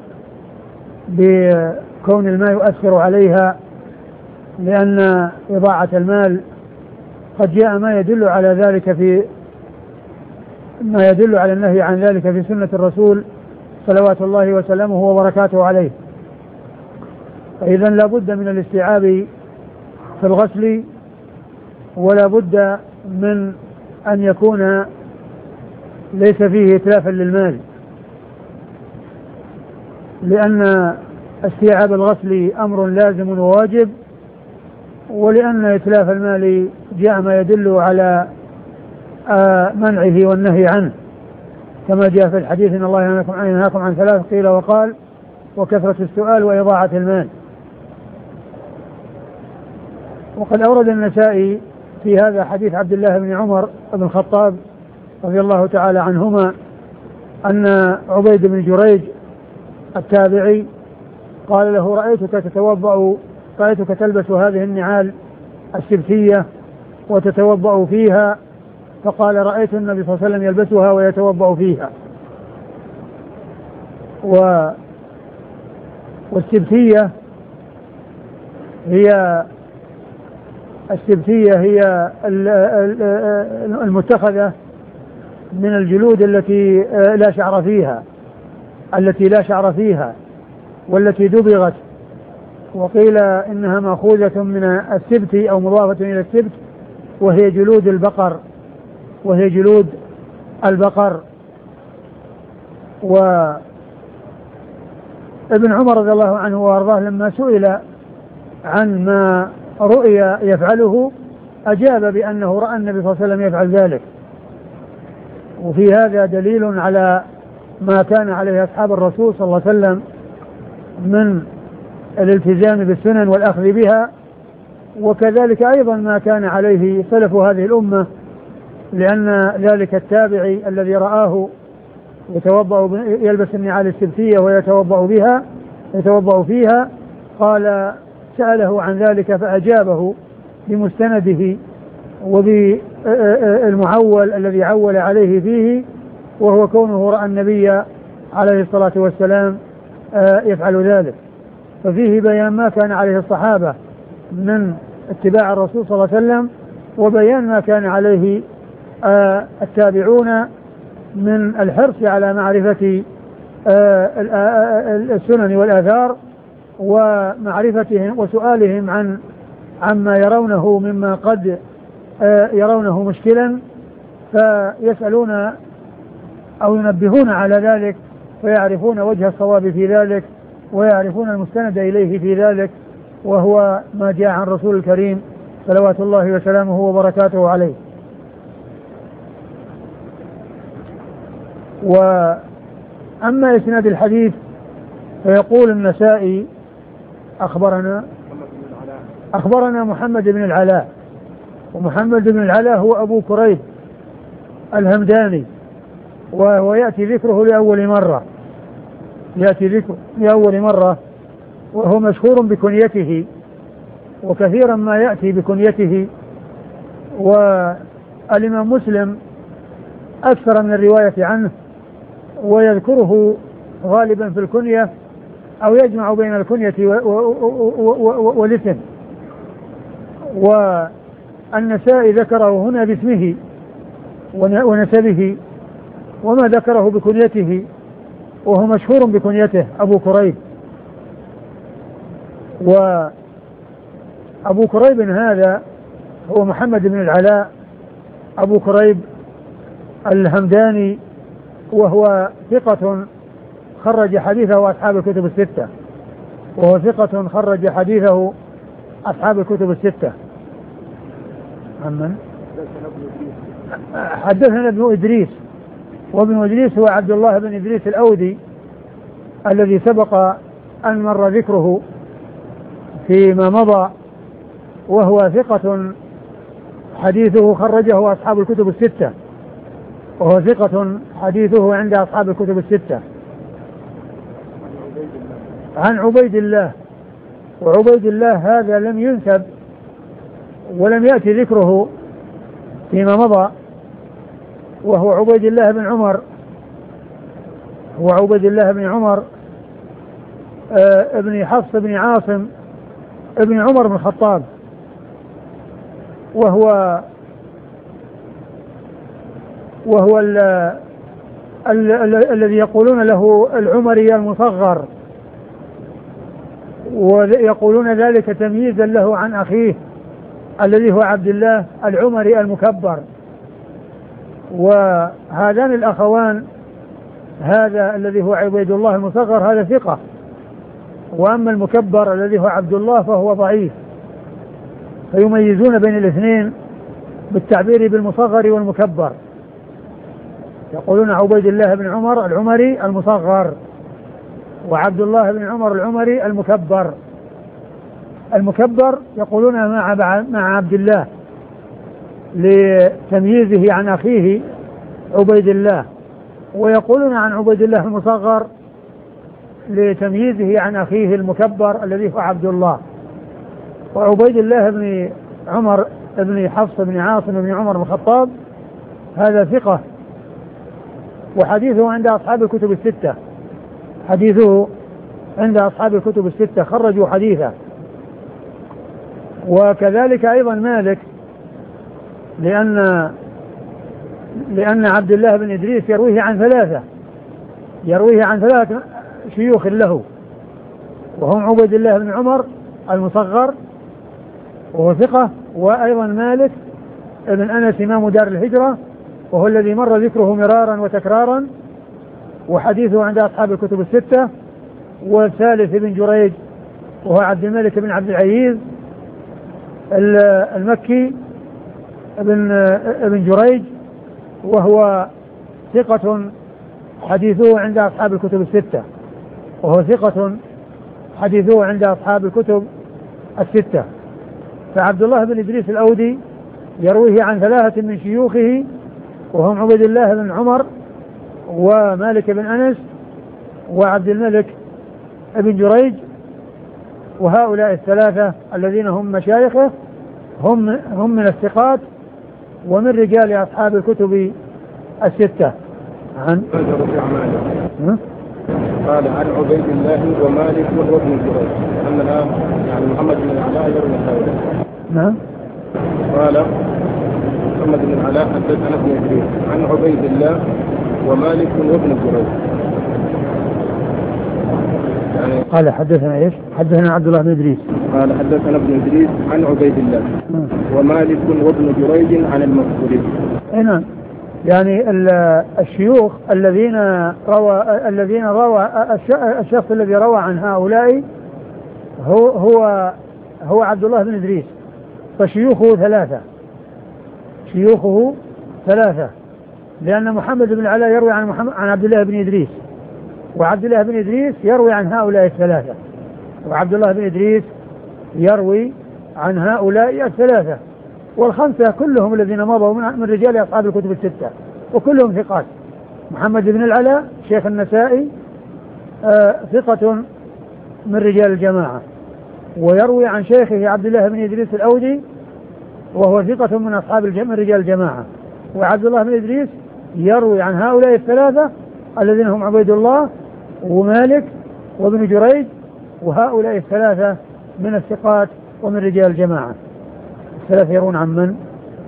بكون الماء يؤثر عليها، لأن إضاعة المال قد جاء ما يدل على ذلك في ما يدل على النهي عن ذلك في سنة الرسول صلوات الله وسلامه وبركاته عليه. فإذا لا بد من الاستيعاب في الغسل، ولا بد من أن يكون ليس فيه إتلافا للمال، لأن استيعاب الغسل أمر لازم وواجب، ولأن إتلاف المال جاء ما يدل على منعه والنهي عنه، كما جاء في الحديث إن الله ينهاكم عن ثلاث قيل وقال وكثرة السؤال وإضاعة المال. وقد أورد النسائي في هذا حديث عبد الله بن عمر بن الخطاب رضي الله تعالى عنهما أن عبيد بن جريج التابعي قال له رأيتك تتوضأ رأيتك تلبس هذه النعال السبتية وتتوضأ فيها، فقال رأيت النبي صلى الله عليه وسلم يلبسها ويتوضأ فيها. و والسبتية هي السبتية هي المتخذة من الجلود التي لا شعر فيها التي لا شعر فيها والتي دبغت، وقيل إنها مأخوذة من السبت أو مضافة إلى السبت، وهي جلود البقر وهي جلود البقر. وابن عمر رضي الله عنه وارضاه لما سئل عن ما رؤيا يفعله أجاب بأنه رأى النبي صلى الله عليه وسلم يفعل ذلك، وفي هذا دليل على ما كان عليه أصحاب الرسول صلى الله عليه وسلم من الالتزام بالسنن والأخذ بها، وكذلك أيضا ما كان عليه سلف هذه الأمة، لأن ذلك التابعي الذي رآه يتوضأ يلبس النعال السبتية ويتوضأ بها يتوضأ فيها قال سأله عن ذلك فأجابه بمستنده وبالمعول الذي عول عليه فيه، وهو كونه رأى النبي عليه الصلاة والسلام يفعل ذلك. ففيه بيان ما كان عليه الصحابة من اتباع الرسول صلى الله عليه وسلم، وبيان ما كان عليه التابعون من الحرص على معرفة السنن والآثار ومعرفتهم وسؤالهم عن عما يرونه مما قد يرونه مشكلا، فيسألون أو ينبهون على ذلك ويعرفون وجه الصواب في ذلك ويعرفون المستند إليه في ذلك، وهو ما جاء عن رسول الكريم صلوات الله وسلامه وبركاته عليه. وأما إسناد الحديث فيقول النسائي أخبرنا أخبرنا محمد بن العلاء، ومحمد بن العلاء هو أبو كريب الهمداني، وهو يأتي ذكره لأول مرة يأتي ذكره لأول مرة وهو مشهور بكنيته، وكثيرا ما يأتي بكنيته، والإمام مسلم أكثر من الرواية عنه ويذكره غالبا في الكنية أو يجمع بين الكنية والاسم. والنسائي ذكره هنا باسمه ونسبه، وما ذكره بكنيته وهو مشهور بكنيته أبو كريب. وأبو كريب هذا هو محمد بن العلاء أبو كريب الهمداني، وهو ثقة خرج حديثه أصحاب الكتب الستة وهو ثقة خرج حديثه أصحاب الكتب الستة. عمن حدثنا ابن إدريس، وابن إدريس هو عبد الله بن إدريس الأودي الذي سبق أن مر ذكره فيما مضى، وهو ثقة حديثه خرجه أصحاب الكتب الستة وهو ثقة حديثه عند أصحاب الكتب الستة. عن عبيد الله، وعبيد الله هذا لم ينسب ولم يأتي ذكره فيما مضى، وهو عبيد الله بن عمر هو عبيد الله بن عمر ابن حفص بن عاصم ابن عمر بن الخطاب، وهو وهو ال ال ال الذي يقولون له العمري المصغر، ويقولون ذلك تمييزا له عن أخيه الذي هو عبد الله العمري المكبر. وهذان الأخوان هذا الذي هو عبيد الله المصغر هذا ثقة، وأما المكبر الذي هو عبد الله فهو ضعيف، فيميزون بين الاثنين بالتعبير بالمصغر والمكبر، يقولون عبيد الله بن عمر العمري المصغر، وعبد الله بن عمر العمري المكبر. المكبر يقولون مع مع عبد الله لتمييزه عن أخيه عبيد الله، ويقولون عن عبيد الله المصغر لتمييزه عن أخيه المكبر الذي هو عبد الله. وعبيد الله بن عمر بن حفص بن عاصم بن عمر بن الخطاب هذا ثقة، وحديثه عند أصحاب الكتب الستة، حديثه عند أصحاب الكتب الستة خرجوا حديثه. وكذلك أيضا مالك، لأن لأن عبد الله بن إدريس يرويه عن ثلاثة يرويه عن ثلاثة شيوخ له، وهم عبيد الله بن عمر المصغر وهو ثقة، وأيضا مالك ابن أنس إمام دار الهجرة وهو الذي مر ذكره مرارا وتكرارا وحديثه عند أصحاب الكتب الستة. والثالث ابن جريج وهو عبد الملك بن عبد العزيز المكي ابن ابن جريج وهو ثقة حديثه عند أصحاب الكتب الستة وهو ثقة حديثه عند أصحاب الكتب الستة. فعبد الله بن إدريس الأودي يرويه عن ثلاثة من شيوخه وهم عبيد الله بن عمر ومالك بن أنس وعبد الملك بن جريج، وهؤلاء الثلاثة الذين هم مشايخه هم هم من الثقات ومن رجال أصحاب الكتب الستة. عن قال عن عبيد الله ومالك وابن جريج أن الآن يعني محمد بن العلاء يروي هؤلاء. نعم. قال محمد بن العلاء حدثنا ابن إدريس عن عبيد الله ومالك وابن جريج. يعني قال حدثنا ايش؟ حدثنا عبد الله بن إدريس. قال حدثنا ابن إدريس عن عبيد الله ومالك وابن جريج عن المقبري. نعم. يعني الشيوخ الذين روى الذين روى الشخص الذي روى عن هؤلاء هو هو هو عبد الله بن إدريس، فشيوخه ثلاثة شيوخه ثلاثة لأن محمد بن العلاء يروي عن محمد عن عبد الله بن إدريس، وعبد الله بن إدريس يروي عن هؤلاء الثلاثة، وعبد الله بن إدريس يروي عن هؤلاء الثلاثة، والخمسة كلهم الذين مضوا من رجال أصحاب الكتب الستة وكلهم ثقات. محمد بن العلاء شيخ النسائي آه ثقة من رجال الجماعة، ويروي عن شيخه عبد الله بن إدريس الأودي وهو ثقة من أصحاب من رجال الجماعة. وعبد الله بن إدريس يروي عن هؤلاء الثلاثة الذين هم عبيد الله ومالك وابن جريج، وهؤلاء الثلاثة من الثقات ومن رجال الجماعة. الثلاثة يرون عن من؟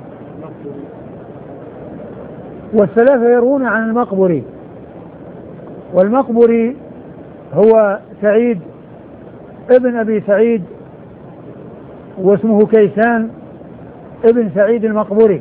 والثلاثة يرون عن المقبري، والمقبري هو سعيد ابن أبي سعيد واسمه كيسان ابن سعيد المقبري.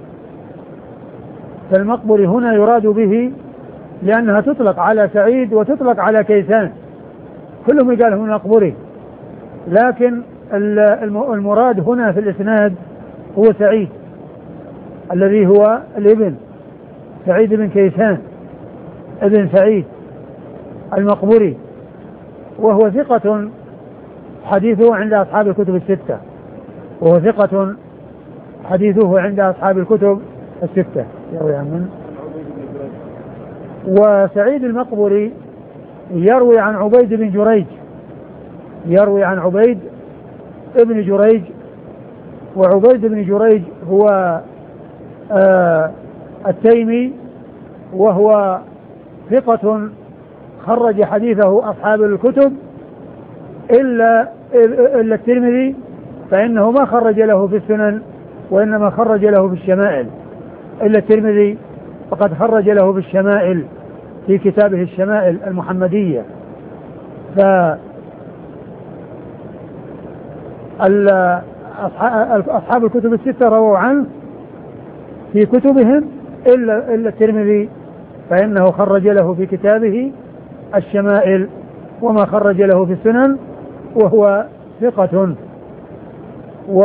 فالمقبري هنا يراد به لأنها تطلق على سعيد وتطلق على كيسان، كلهم يقال هم المقبري، لكن المراد هنا في الإسناد هو سعيد الذي هو الابن سعيد بن كيسان ابن سعيد المقبري، وهو ثقة حديثه عند أصحاب الكتب الستة وهو ثقة حديثه عند أصحاب الكتب الستة يروي عن من؟ وسعيد المقبري يروي عن عبيد بن جريج يروي عن عبيد ابن جريج، وعبيد بن جريج هو آه التيمي وهو ثقة خرج حديثه أصحاب الكتب إلا إلا الترمذي، فإنه ما خرج له في السنن وإنما خرج له في الشمائل، إلا الترمذي فقد خرج له في الشمائل في كتابه الشمائل المحمدية. ف أصحاب الكتب الستة رووا عنه في كتبهم إلا, إلا الترمذي فإنه خرج له في كتابه الشمائل وما خرج له في السنن، وهو ثقة. و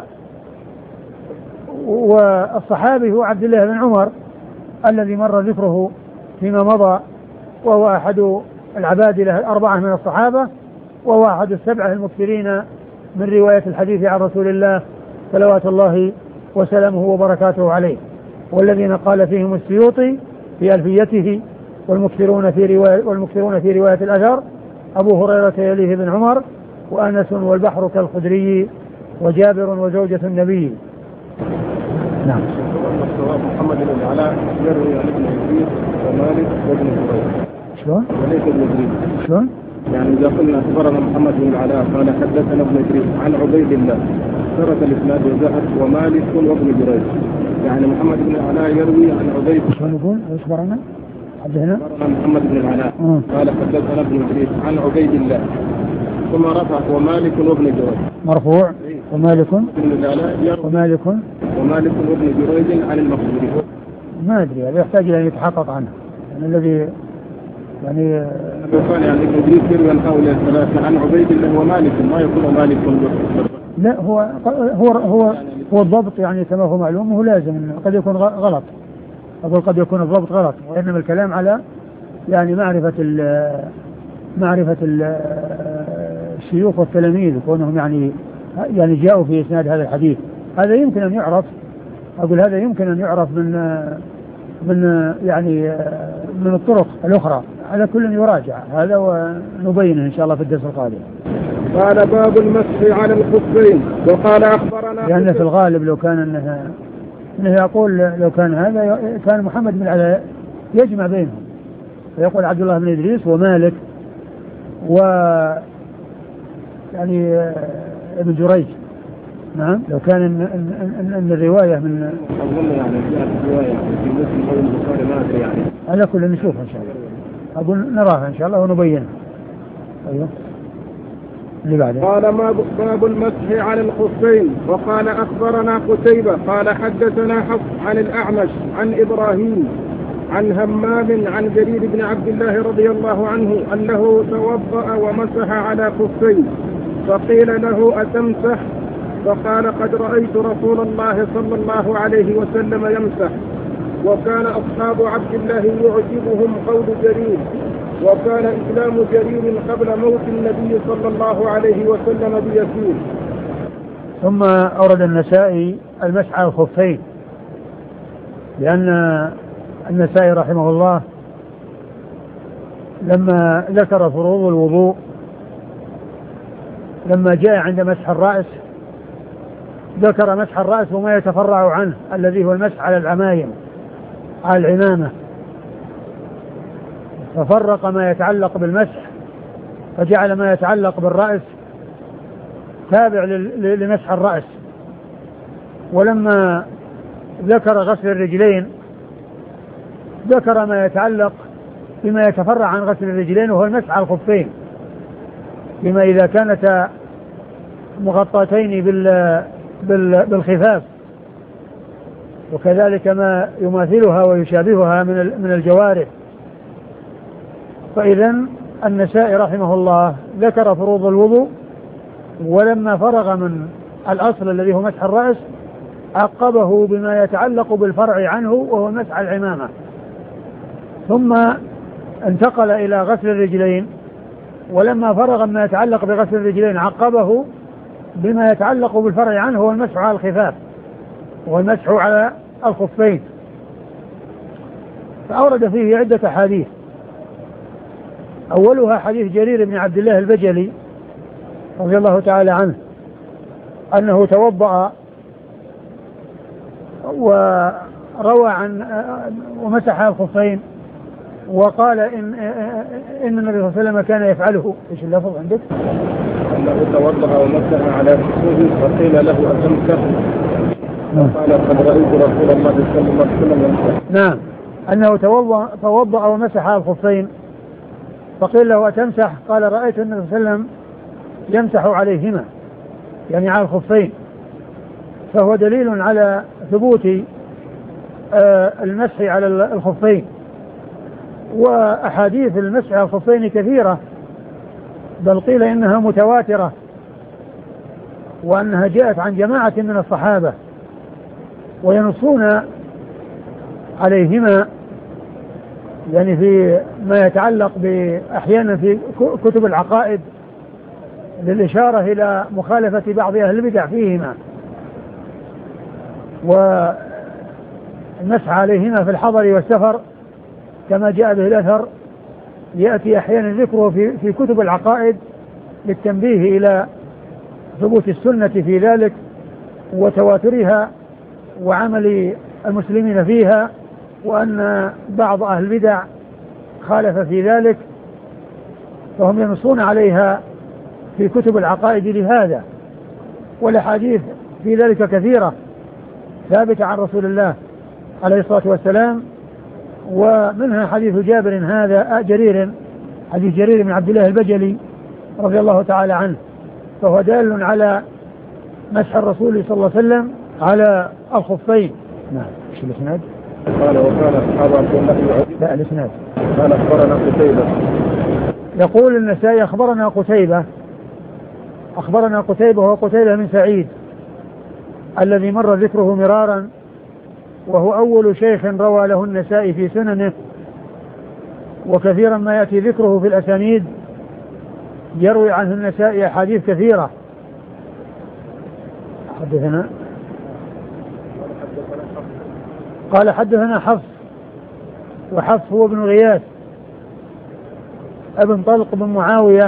والصحابي هو عبد الله بن عمر الذي مر ذكره فيما مضى، وهو أحد العبادلة الأربعة من الصحابة، وهو أحد السبعة المكثرين من رواية الحديث عن رسول الله صلوات الله وسلامه وبركاته عليه، والذين قال فيهم السيوطي في ألفيته والمكثرون في رواية, والمكثرون في رواية الأثر أبو هريرة يليه بن عمر وأنس والبحر كالخدري وجابر وزوجة النبي. نعم. محمد بن العلاء يروي عن ابن إدريس ومالك وابن جريج. شلون؟ وليس ابن إدريس. شلون؟ يعني إذا قلنا أخبرنا محمد بن العلاء قال حدثنا ابن إدريس عن عبيد الله ترك الإسناد وذهب ومالك وابن جريج، يعني محمد بن العلاء يروي عن عبيد. شلون يقول؟ أخبرنا؟ حدثنا؟ أخبرنا محمد بن العلاء قال حدثنا ابن إدريس عن عبيد الله ثم رفع ومالك وابن جريج مرفوع ومالك ومالك ومالك وابن جريج عن المقبوري. ما أدري هذا يحتاج إلى أن يتحقق عنه، يعني الذي يعني كان يعني ابن إدريس يروي عن هؤلاء الثلاثة عن عبيد الله ومالك، ما يكون مالك. لا هو هو هو هو الضبط يعني كما هو معلوم هو لازم، قد يكون غلط، أقول قد يكون الضبط غلط، وإنما الكلام على يعني معرفة ال معرفة ال الشيوخ والتلاميذ كونهم يعني يعني جاءوا في إسناد هذا الحديث. هذا يمكن أن يعرف، أقول هذا يمكن أن يعرف من من يعني من الطرق الأخرى، على كل يراجع هذا ونبينه إن شاء الله في الدرس القادم. قال باب المسح على الخفين. وقال أخبرنا لأن في الغالب لو كان أنه, إنه يقول لو كان هذا كان محمد بن العلاء يجمع بينهم، فيقول عبد الله بن إدريس ومالك و يعني ابن جريج. نعم لو كان إن, إن, إن, إن الرواية من أظن يعني جاءت الرواية في مسلم أو البخاري ما أدري يعني على كل نشوفها إن شاء الله، أقول نراها إن شاء الله ونبينها. أيوه اللي بعده. قال باب المسح على الخفين. وقال أخبرنا قتيبة قال حدثنا حفص عن الأعمش عن إبراهيم عن همام عن جرير بن عبد الله رضي الله عنه أنه توضأ ومسح على خفين، فقيل له أتمسح؟ فقال قد رأيت رسول الله صلى الله عليه وسلم يمسح. وكان أصحاب عبد الله يعجبهم قول جرير، وكان إسلام جرير قبل موت النبي صلى الله عليه وسلم بيسير. ثم أورد النسائي المسح على الخفين، لأن النسائي رحمه الله لما ذكر فروض الوضوء لما جاء عند مسح الرأس ذكر مسح الرأس وما يتفرع عنه الذي هو المسح على العمايم على العمامة، ففرق ما يتعلق بالمسح فجعل ما يتعلق بالرأس تابع لمسح الرأس. ولما ذكر غسل الرجلين ذكر ما يتعلق بما يتفرع عن غسل الرجلين وهو المسح على الخفين، بما إذا كانتا مغطاتين بالخفاف، وكذلك ما يماثلها ويشابهها من الجوارح. فإذا النسائي رحمه الله ذكر فروض الوضوء، ولما فرغ من الأصل الذي هو مسح الرأس عقبه بما يتعلق بالفرع عنه وهو مسح العمامة، ثم انتقل إلى غسل الرجلين، ولما فرغ ما يتعلق بغسل الرجلين عقبه بما يتعلق بالفرع عنه هو المسح على الخفاف والمسح على الخفين. فأورد فيه عدة حديث، أولها حديث جرير بن عبد الله البجلي رضي الله تعالى عنه أنه توضأ وروى عن ومسح الخفين، وقال إن, إن النبي صلى الله عليه وسلم كان يفعله. إيش اللفظ عندك؟ أنه توضأ ومسح على خفيه فقيل له أتمسح؟ قال قد رأيت رسول الله صلى الله عليه وسلم يمسح. نعم أنه توضأ, توضأ ومسح على الخفين فقيل له أتمسح؟ قال رأيت النبي صلى الله عليه وسلم يمسح عليهما، يعني على الخفين. فهو دليل على ثبوت المسح على الخفين. وأحاديث المسح على الخفين كثيرة، بل قيل إنها متواترة، وأنها جاءت عن جماعة من الصحابة وينصون عليهما، يعني في ما يتعلق بأحيانا في كتب العقائد للإشارة إلى مخالفة بعض أهل البدع فيهما، والمسح عليهما في الحضر والسفر كما جاء به الأثر يأتي أحيانا ذكره في, في كتب العقائد للتنبيه إلى ثبوت السنة في ذلك وتواترها وعمل المسلمين فيها، وأن بعض أهل البدع خالف في ذلك، فهم ينصون عليها في كتب العقائد لهذا. والأحاديث في ذلك كثيرة ثابتة عن رسول الله عليه الصلاة والسلام، ومنها حديث جابر هذا جرير حديث جرير بن عبد الله البجلي رضي الله تعالى عنه، فهو دال على مسح الرسول صلى الله عليه وسلم على الخفين. نعم. ايش الاسناد؟ قال وكان اصحاب عبد الله يعجب. لا الاسناد. قال اخبرنا قتيبة. يقول النسائي اخبرنا قتيبة اخبرنا قتيبة وهو قتيبة من سعيد الذي مر ذكره مرارا، وهو أول شيخ روى له النسائي في سننه، وكثيرا ما يأتي ذكره في الأسانيد، يروي عنه النسائي أحاديث كثيرة. حدثنا قال حدثنا حفص، وحفص هو ابن غياث ابن طلق بن معاوية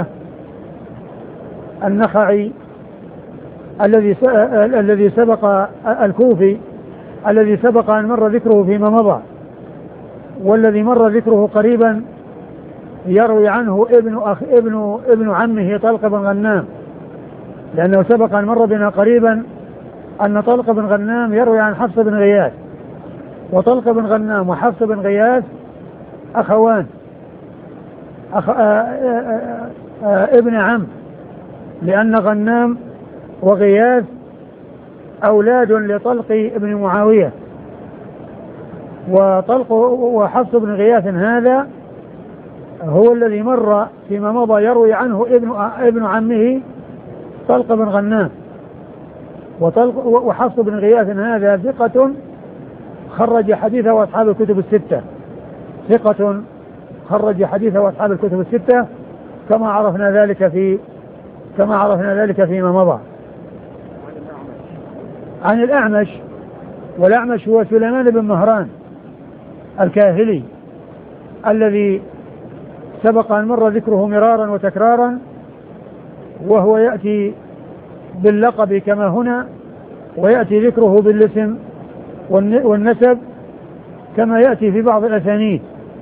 النخعي الذي الذي سبق الكوفي الذي سبق أن مر ذكره فيما مضى، والذي مر ذكره قريبا يروي عنه ابن أخ ابن ابن عمه طلق بن غنام، لأنه سبق أن مر بنا قريبا أن طلق بن غنام يروي عن حفص بن غياث، وطلق بن غنام وحفص بن غياث أخوان أخ... آآ آآ آآ ابن عم، لأن غنام وغياث أولاد لطلق ابن معاوية، وطلق وحفص بن غياث هذا هو الذي مر فيما مضى يروي عنه ابن ابن عمه طلق بن غنام. وطلق وحفص بن غياث هذا ثقة خرج حديثه أصحاب الكتب الستة، ثقة خرج حديثه أصحاب الكتب الستة كما عرفنا ذلك في كما عرفنا ذلك فيما مضى. عن الأعمش، والأعمش هو سليمان بن مهران الكاهلي الذي سبق أن مر ذكره مرارا وتكرارا، وهو يأتي باللقب كما هنا، ويأتي ذكره بالاسم والنسب كما يأتي في بعض الأسانيد،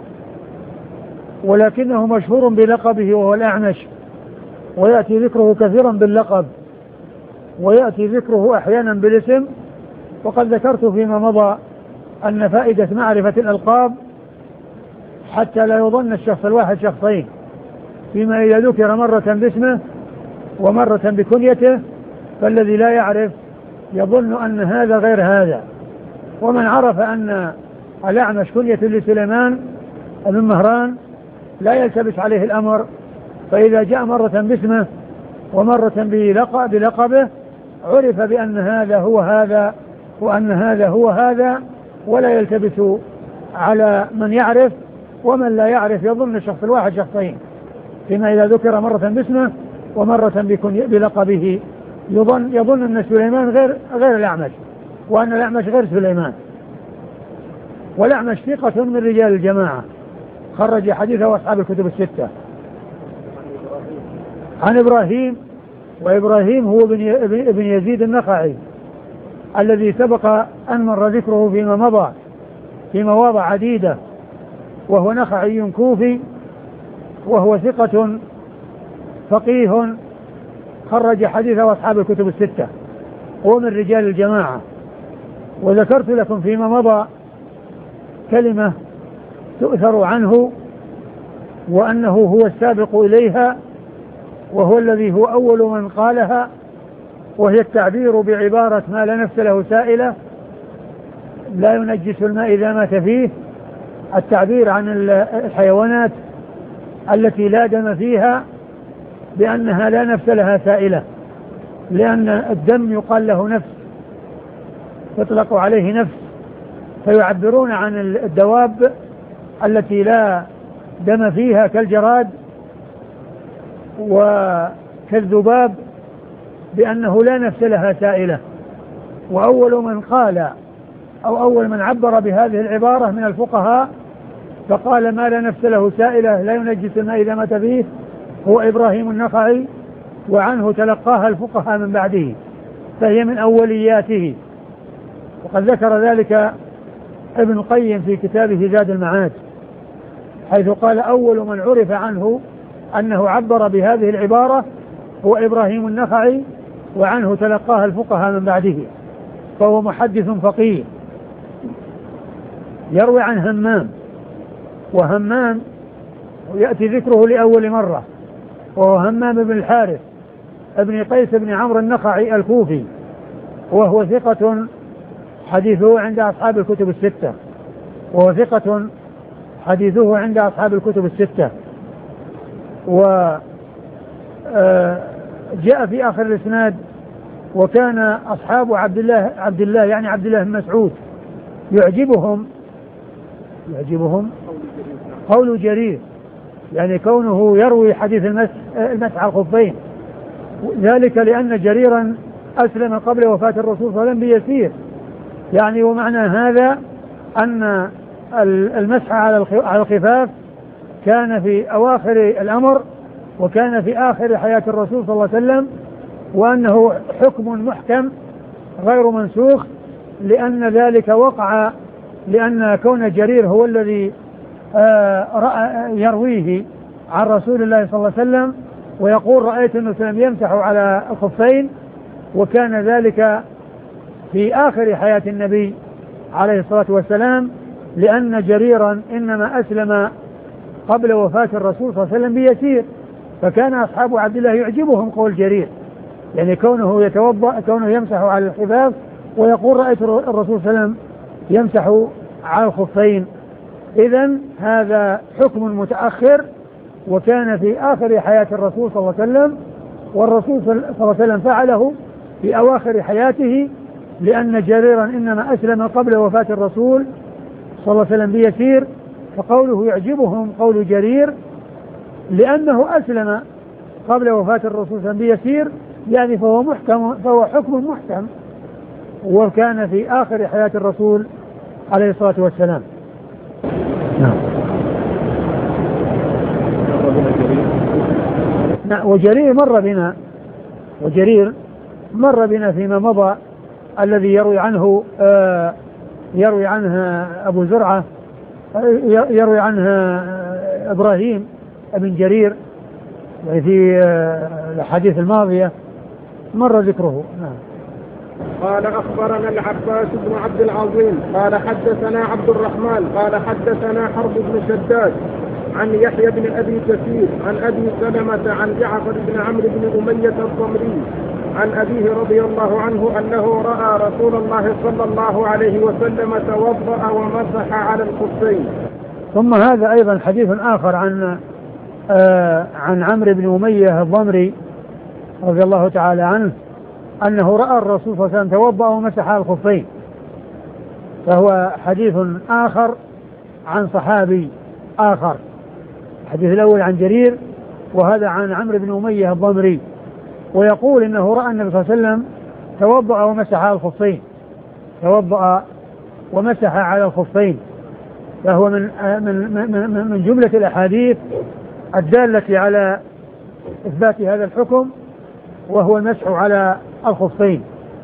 ولكنه مشهور بلقبه وهو الأعمش، ويأتي ذكره كثيرا باللقب، ويأتي ذكره أحيانا بالاسم. وقد ذكرت فيما مضى أن فائدة معرفة الألقاب حتى لا يظن الشخص الواحد شخصين، فيما إذا ذكر مرة باسمه ومرة بكنيته، فالذي لا يعرف يظن أن هذا غير هذا. ومن عرف أن الأعمش كنية لسليمان بن مهران لا يلتبس عليه الأمر، فإذا جاء مرة باسمه ومرة بلقبه عرف بأن هذا هو هذا وأن هذا هو هذا، ولا يلتبس على من يعرف. ومن لا يعرف يظن الشخص الواحد شخصين، فيما إذا ذكر مرة باسمه ومرة بلقبه يظن يظن أن سليمان غير غير الأعمش، وأن الأعمش غير سليمان. والأعمش ثقة من رجال الجماعة خرج حديثه أصحاب الكتب الستة. عن إبراهيم، وإبراهيم هو ابن يزيد النخعي الذي سبق أن مر ذكره فيما مضى في مواضع عديدة، وهو نخعي كوفي، وهو ثقة فقيه خرج حديثه أصحاب الكتب الستة، هو من رجال الجماعة. وذكرت لكم فيما مضى كلمة تؤثر عنه، وأنه هو السابق إليها، وهو الذي هو أول من قالها، وهي التعبير بعبارة ما لا نفس له سائلة، لا ينجس الماء إذا مات فيه، التعبير عن الحيوانات التي لا دم فيها بأنها لا نفس لها سائلة، لأن الدم يقال له نفس، يطلق عليه نفس، فيعبرون عن الدواب التي لا دم فيها كالجراد وكالذباب بأنه لا نفس لها سائلة. وأول من قال أو أول من عبر بهذه العبارة من الفقهاء فقال ما لا نفس له سائلة لا ينجس الماء إذا مات فيه هو إبراهيم النخعي، وعنه تلقاها الفقهاء من بعده، فهي من أولياته. وقد ذكر ذلك ابن القيم في كتابه زاد المعاد، حيث قال أول من عرف عنه أنه عبر بهذه العبارة هو إبراهيم النخعي، وعنه تلقاها الفقهاء من بعده، فهو محدث فقيه يروي عن همام، وهمام يأتي ذكره لأول مرة، وهو همام بن الحارث ابن قيس بن عمرو النخعي الكوفي، وهو ثقة حديثه عند أصحاب الكتب الستة وهو ثقة حديثه عند أصحاب الكتب الستة وجاء في آخر الإسناد وكان أصحاب عبد الله عبد الله يعني عبد الله بن مسعود يعجبهم يعجبهم قول جرير، يعني كونه يروي حديث المسح على الخفين، ذلك لأن جريرا أسلم قبل وفاة الرسول صلى الله عليه وسلم بيسير، يعني ومعنى هذا أن المسح على الخفاف كان في أواخر الأمر وكان في آخر حياة الرسول صلى الله عليه وسلم، وأنه حكم محكم غير منسوخ، لأن ذلك وقع لأن كون جرير هو الذي يرويه عن رسول الله صلى الله عليه وسلم ويقول رأيت النبي صلى الله عليه وسلم يمسح على الخفين، وكان ذلك في آخر حياة النبي عليه الصلاة والسلام، لأن جريرا إنما أسلم قبل وفاة الرسول صلى الله عليه وسلم بيسير، فكان أصحاب عبد الله يعجبهم قول جرير، يعني كونه يتوضأ كونه يمسح على الخفاف ويقول رأيت الرسول صلى الله عليه وسلم يمسح على الخفين. إذن هذا حكم متأخر وكان في آخر حياة الرسول صلى الله عليه وسلم، والرسول صلى الله عليه وسلم فعله في أواخر حياته، لأن جريرا إنما أسلم قبل وفاة الرسول صلى الله عليه وسلم بيسير، فقوله يعجبهم قول جرير لأنه أسلم قبل وفاة الرسول صلى الله عليه وسلم بيسير، يعني فهو محكم فهو حكم محكم وكان في آخر حياة الرسول عليه الصلاة والسلام. نعم. نعم. وجرير مر بنا وجرير مر بنا فيما مضى الذي يروي عنه آه يروي عنها أبو زرعة يروي عنها إبراهيم ابن جرير في الحديث الماضية مر ذكره. نعم. قال أخبرنا العباس بن عبد العظيم قال حدثنا عبد الرحمن قال حدثنا حرب بن شداد عن يحيى بن أبي كثير عن أبي سلمة عن جعفر بن عمرو بن أمية الضمري عن أبيه رضي الله عنه أنه رأى رسول الله صلى الله عليه وسلم توضأ ومسح على الخفين. ثم هذا أيضا حديث آخر عن آه عن عمرو بن أمية الضمري رضي الله تعالى عنه أنه رأى الرسول صلى الله عليه وسلم توضأ ومسح على الخفين، فهو حديث آخر عن صحابي آخر. الحديث الأول عن جرير وهذا عن عمرو بن أمية الضمري، ويقول إنه رأى النبي صلى الله عليه وسلم توضأ ومسح على الخفين توضأ ومسح على الخفين فهو من من من من جملة الأحاديث الدالة على إثبات هذا الحكم، وهو المسح على الخفين.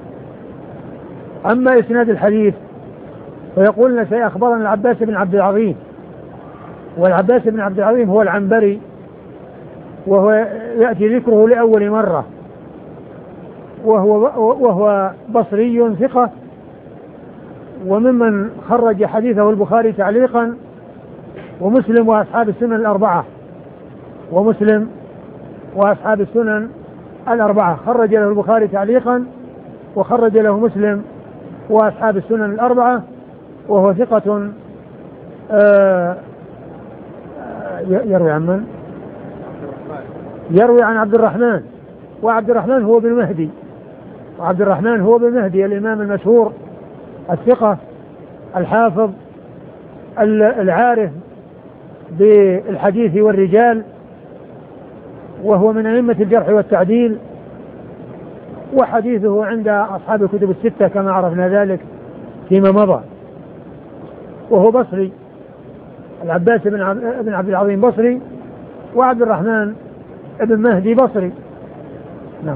أما إسناد الحديث فيقول لنا سيخبرنا العباس بن عبد العظيم، والعباس بن عبد العظيم هو العنبري، وهو يأتي ذكره لأول مرة، وهو وهو بصري ثقة، وممن خرج حديثه البخاري تعليقا ومسلم وأصحاب السنن الأربعة ومسلم وأصحاب السنن الأربعة خرج له البخاري تعليقا وخرج له مسلم وأصحاب السنن الأربعة، وهو ثقة آه يروي عن من؟ يروي عن عبد الرحمن، وعبد الرحمن هو بن مهدي، وعبد الرحمن هو بن مهدي الإمام المشهور الثقة الحافظ العارف بالحديث والرجال، وهو من أئمة الجرح والتعديل، وحديثه عند أصحاب الكتب الستة كما عرفنا ذلك فيما مضى. وهو بصري، العباس بن عبد العظيم بصري، وعبد الرحمن ابن مهدي بصري. نعم.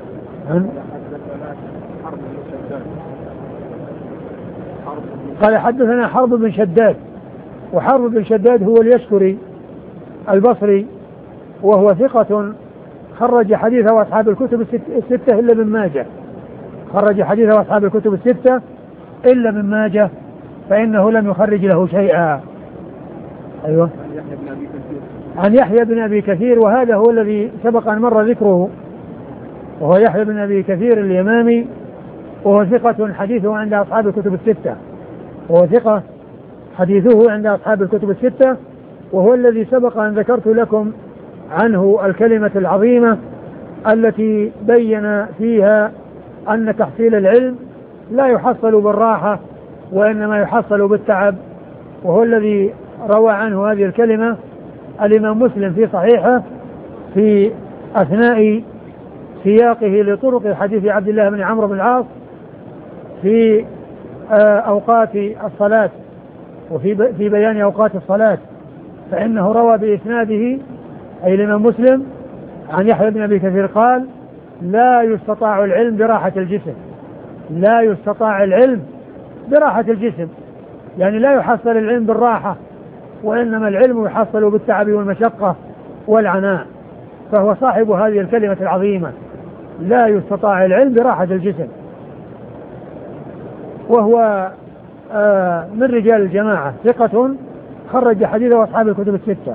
قال حدثنا حرب بن شداد، وحرب بن شداد هو اليشكري البصري، وهو ثقة خرج حديثه أصحاب الكتب الستة إلا ابن ماجه، خرج حديثه أصحاب الكتب الستة إلا ابن ماجه، فإنه لم يخرج له شيئا. أيوة. عن يحيى بن أبي كثير، وهذا هو الذي سبق أن مر ذكره، وهو يحيى بن أبي كثير اليمامي، وهو ثقة حديثه عند أصحاب الكتب الستة، وهو ثقة حديثه عند أصحاب الكتب الستة، وهو الذي سبق أن ذكرت لكم عنه الكلمة العظيمة التي بين فيها أن تحصيل العلم لا يحصل بالراحة وإنما يحصل بالتعب، وهو الذي روى عنه هذه الكلمة الإمام مسلم في صحيحه في أثناء سياقه لطرق حديث عبد الله بن عمرو بن العاص في أوقات الصلاة، وفي في بيان أوقات الصلاة، فإنه روى بإسناده أي الإمام مسلم عن يحيى بن أبي كثير قال: لا يستطاع العلم براحة الجسم، لا يستطاع العلم براحة الجسم، يعني لا يحصل العلم بالراحة، وإنما العلم يحصل بالتعب والمشقة والعناء. فهو صاحب هذه الكلمة العظيمة: لا يستطاع العلم براحة الجسم. وهو آه من رجال الجماعة، ثقة خرج حديثه أصحاب الكتب الستة.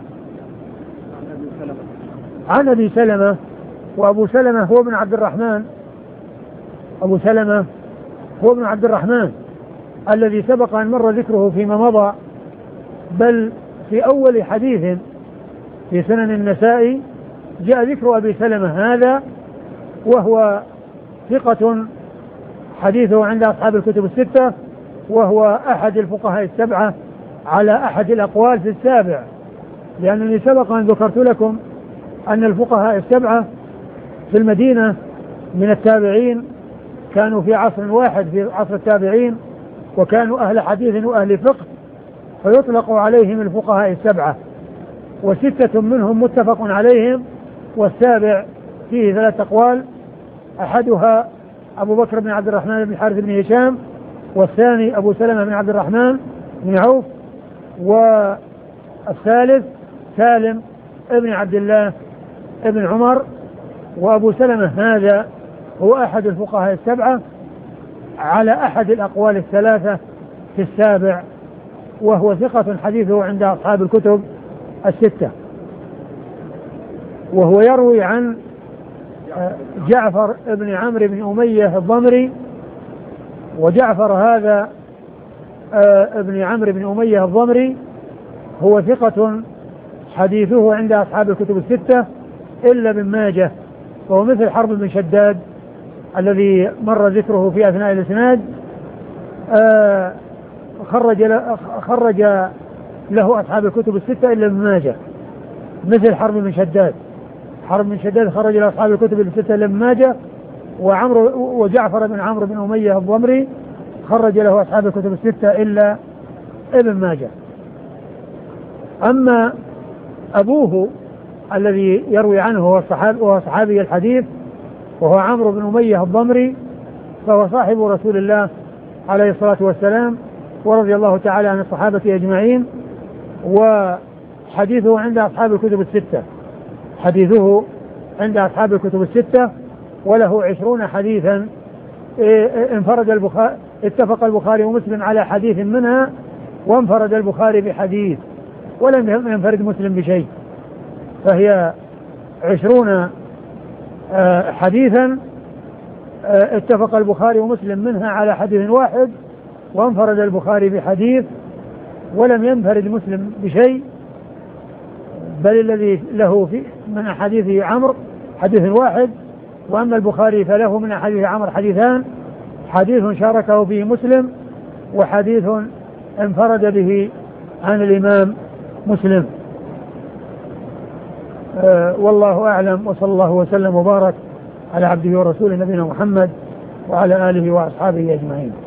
عن أبي سلمة، وأبو سلمة هو ابن عبد الرحمن، أبو سلمة هو ابن عبد الرحمن الذي سبق أن مر ذكره فيما مضى، بل في أول حديث في سنن النسائي جاء ذكر أبي سلمة هذا، وهو ثقة حديثه عند أصحاب الكتب الستة، وهو أحد الفقهاء السبعة على أحد الأقوال في السابع، لأنني سبق أن ذكرت لكم أن الفقهاء السبعة في المدينة من التابعين كانوا في عصر واحد في عصر التابعين، وكانوا أهل حديث وأهل فقه، فيطلق عليهم الفقهاء السبعة، وستة منهم متفق عليهم، والسابع فيه ثلاث أقوال: أحدها أبو بكر بن عبد الرحمن بن حارث بن هشام، والثاني أبو سلمة بن عبد الرحمن بن عوف، والثالث سالم ابن عبد الله ابن عمر. وأبو سلمة هذا هو أحد الفقهاء السبعة على أحد الأقوال الثلاثة في السابع، وهو ثقة حديثه عند أصحاب الكتب الستة. وهو يروي عن جعفر ابن عمرو بن أمية الضمري، وجعفر هذا ابن عمرو بن أمية الضمري هو ثقة حديثه عند أصحاب الكتب الستة إلا ابن ماجه، وهو مثل حرب بن شداد الذي مر ذكره في أثناء الإسناد، خرج خرج له أصحاب الكتب الستة إلا ابن ماجه، مثل حرب بن شداد. حرب بن شداد خرج له أصحاب الكتب الستة إلا ابن ماجه، وعمرو وجعفر بن عمرو بن أمية الضمري خرج له أصحاب الكتب الستة إلا ابن ماجه. أما أبوه الذي يروي عنه هو الصحابي وهو صحابي الحديث، وهو عمرو بن أمية الضمري، فهو صاحب رسول الله عليه الصلاة والسلام، ورضي الله تعالى عن الصحابة أجمعين. وحديثه عند أصحاب الكتب الستة، حديثه عند أصحاب الكتب الستة، وله عشرون حديثا انفرد البخاري، اتفق البخاري ومسلم على حديث منها، وانفرد البخاري بحديث، ولم ينفرد مسلم بشيء، فهي عشرون حديثا اتفق البخاري ومسلم منها على حديث واحد، وانفرد البخاري بحديث ولم ينفرد مسلم بشيء، بل الذي له في من أحاديث عمرو حديث واحد، وأما البخاري فله من أحاديث عمرو حديثان، حديث شاركه فيه مسلم وحديث انفرد به عن الإمام مسلم. أه والله أعلم، وصلى الله وسلم وبارك على عبده ورسوله نبينا محمد وعلى آله وأصحابه أجمعين.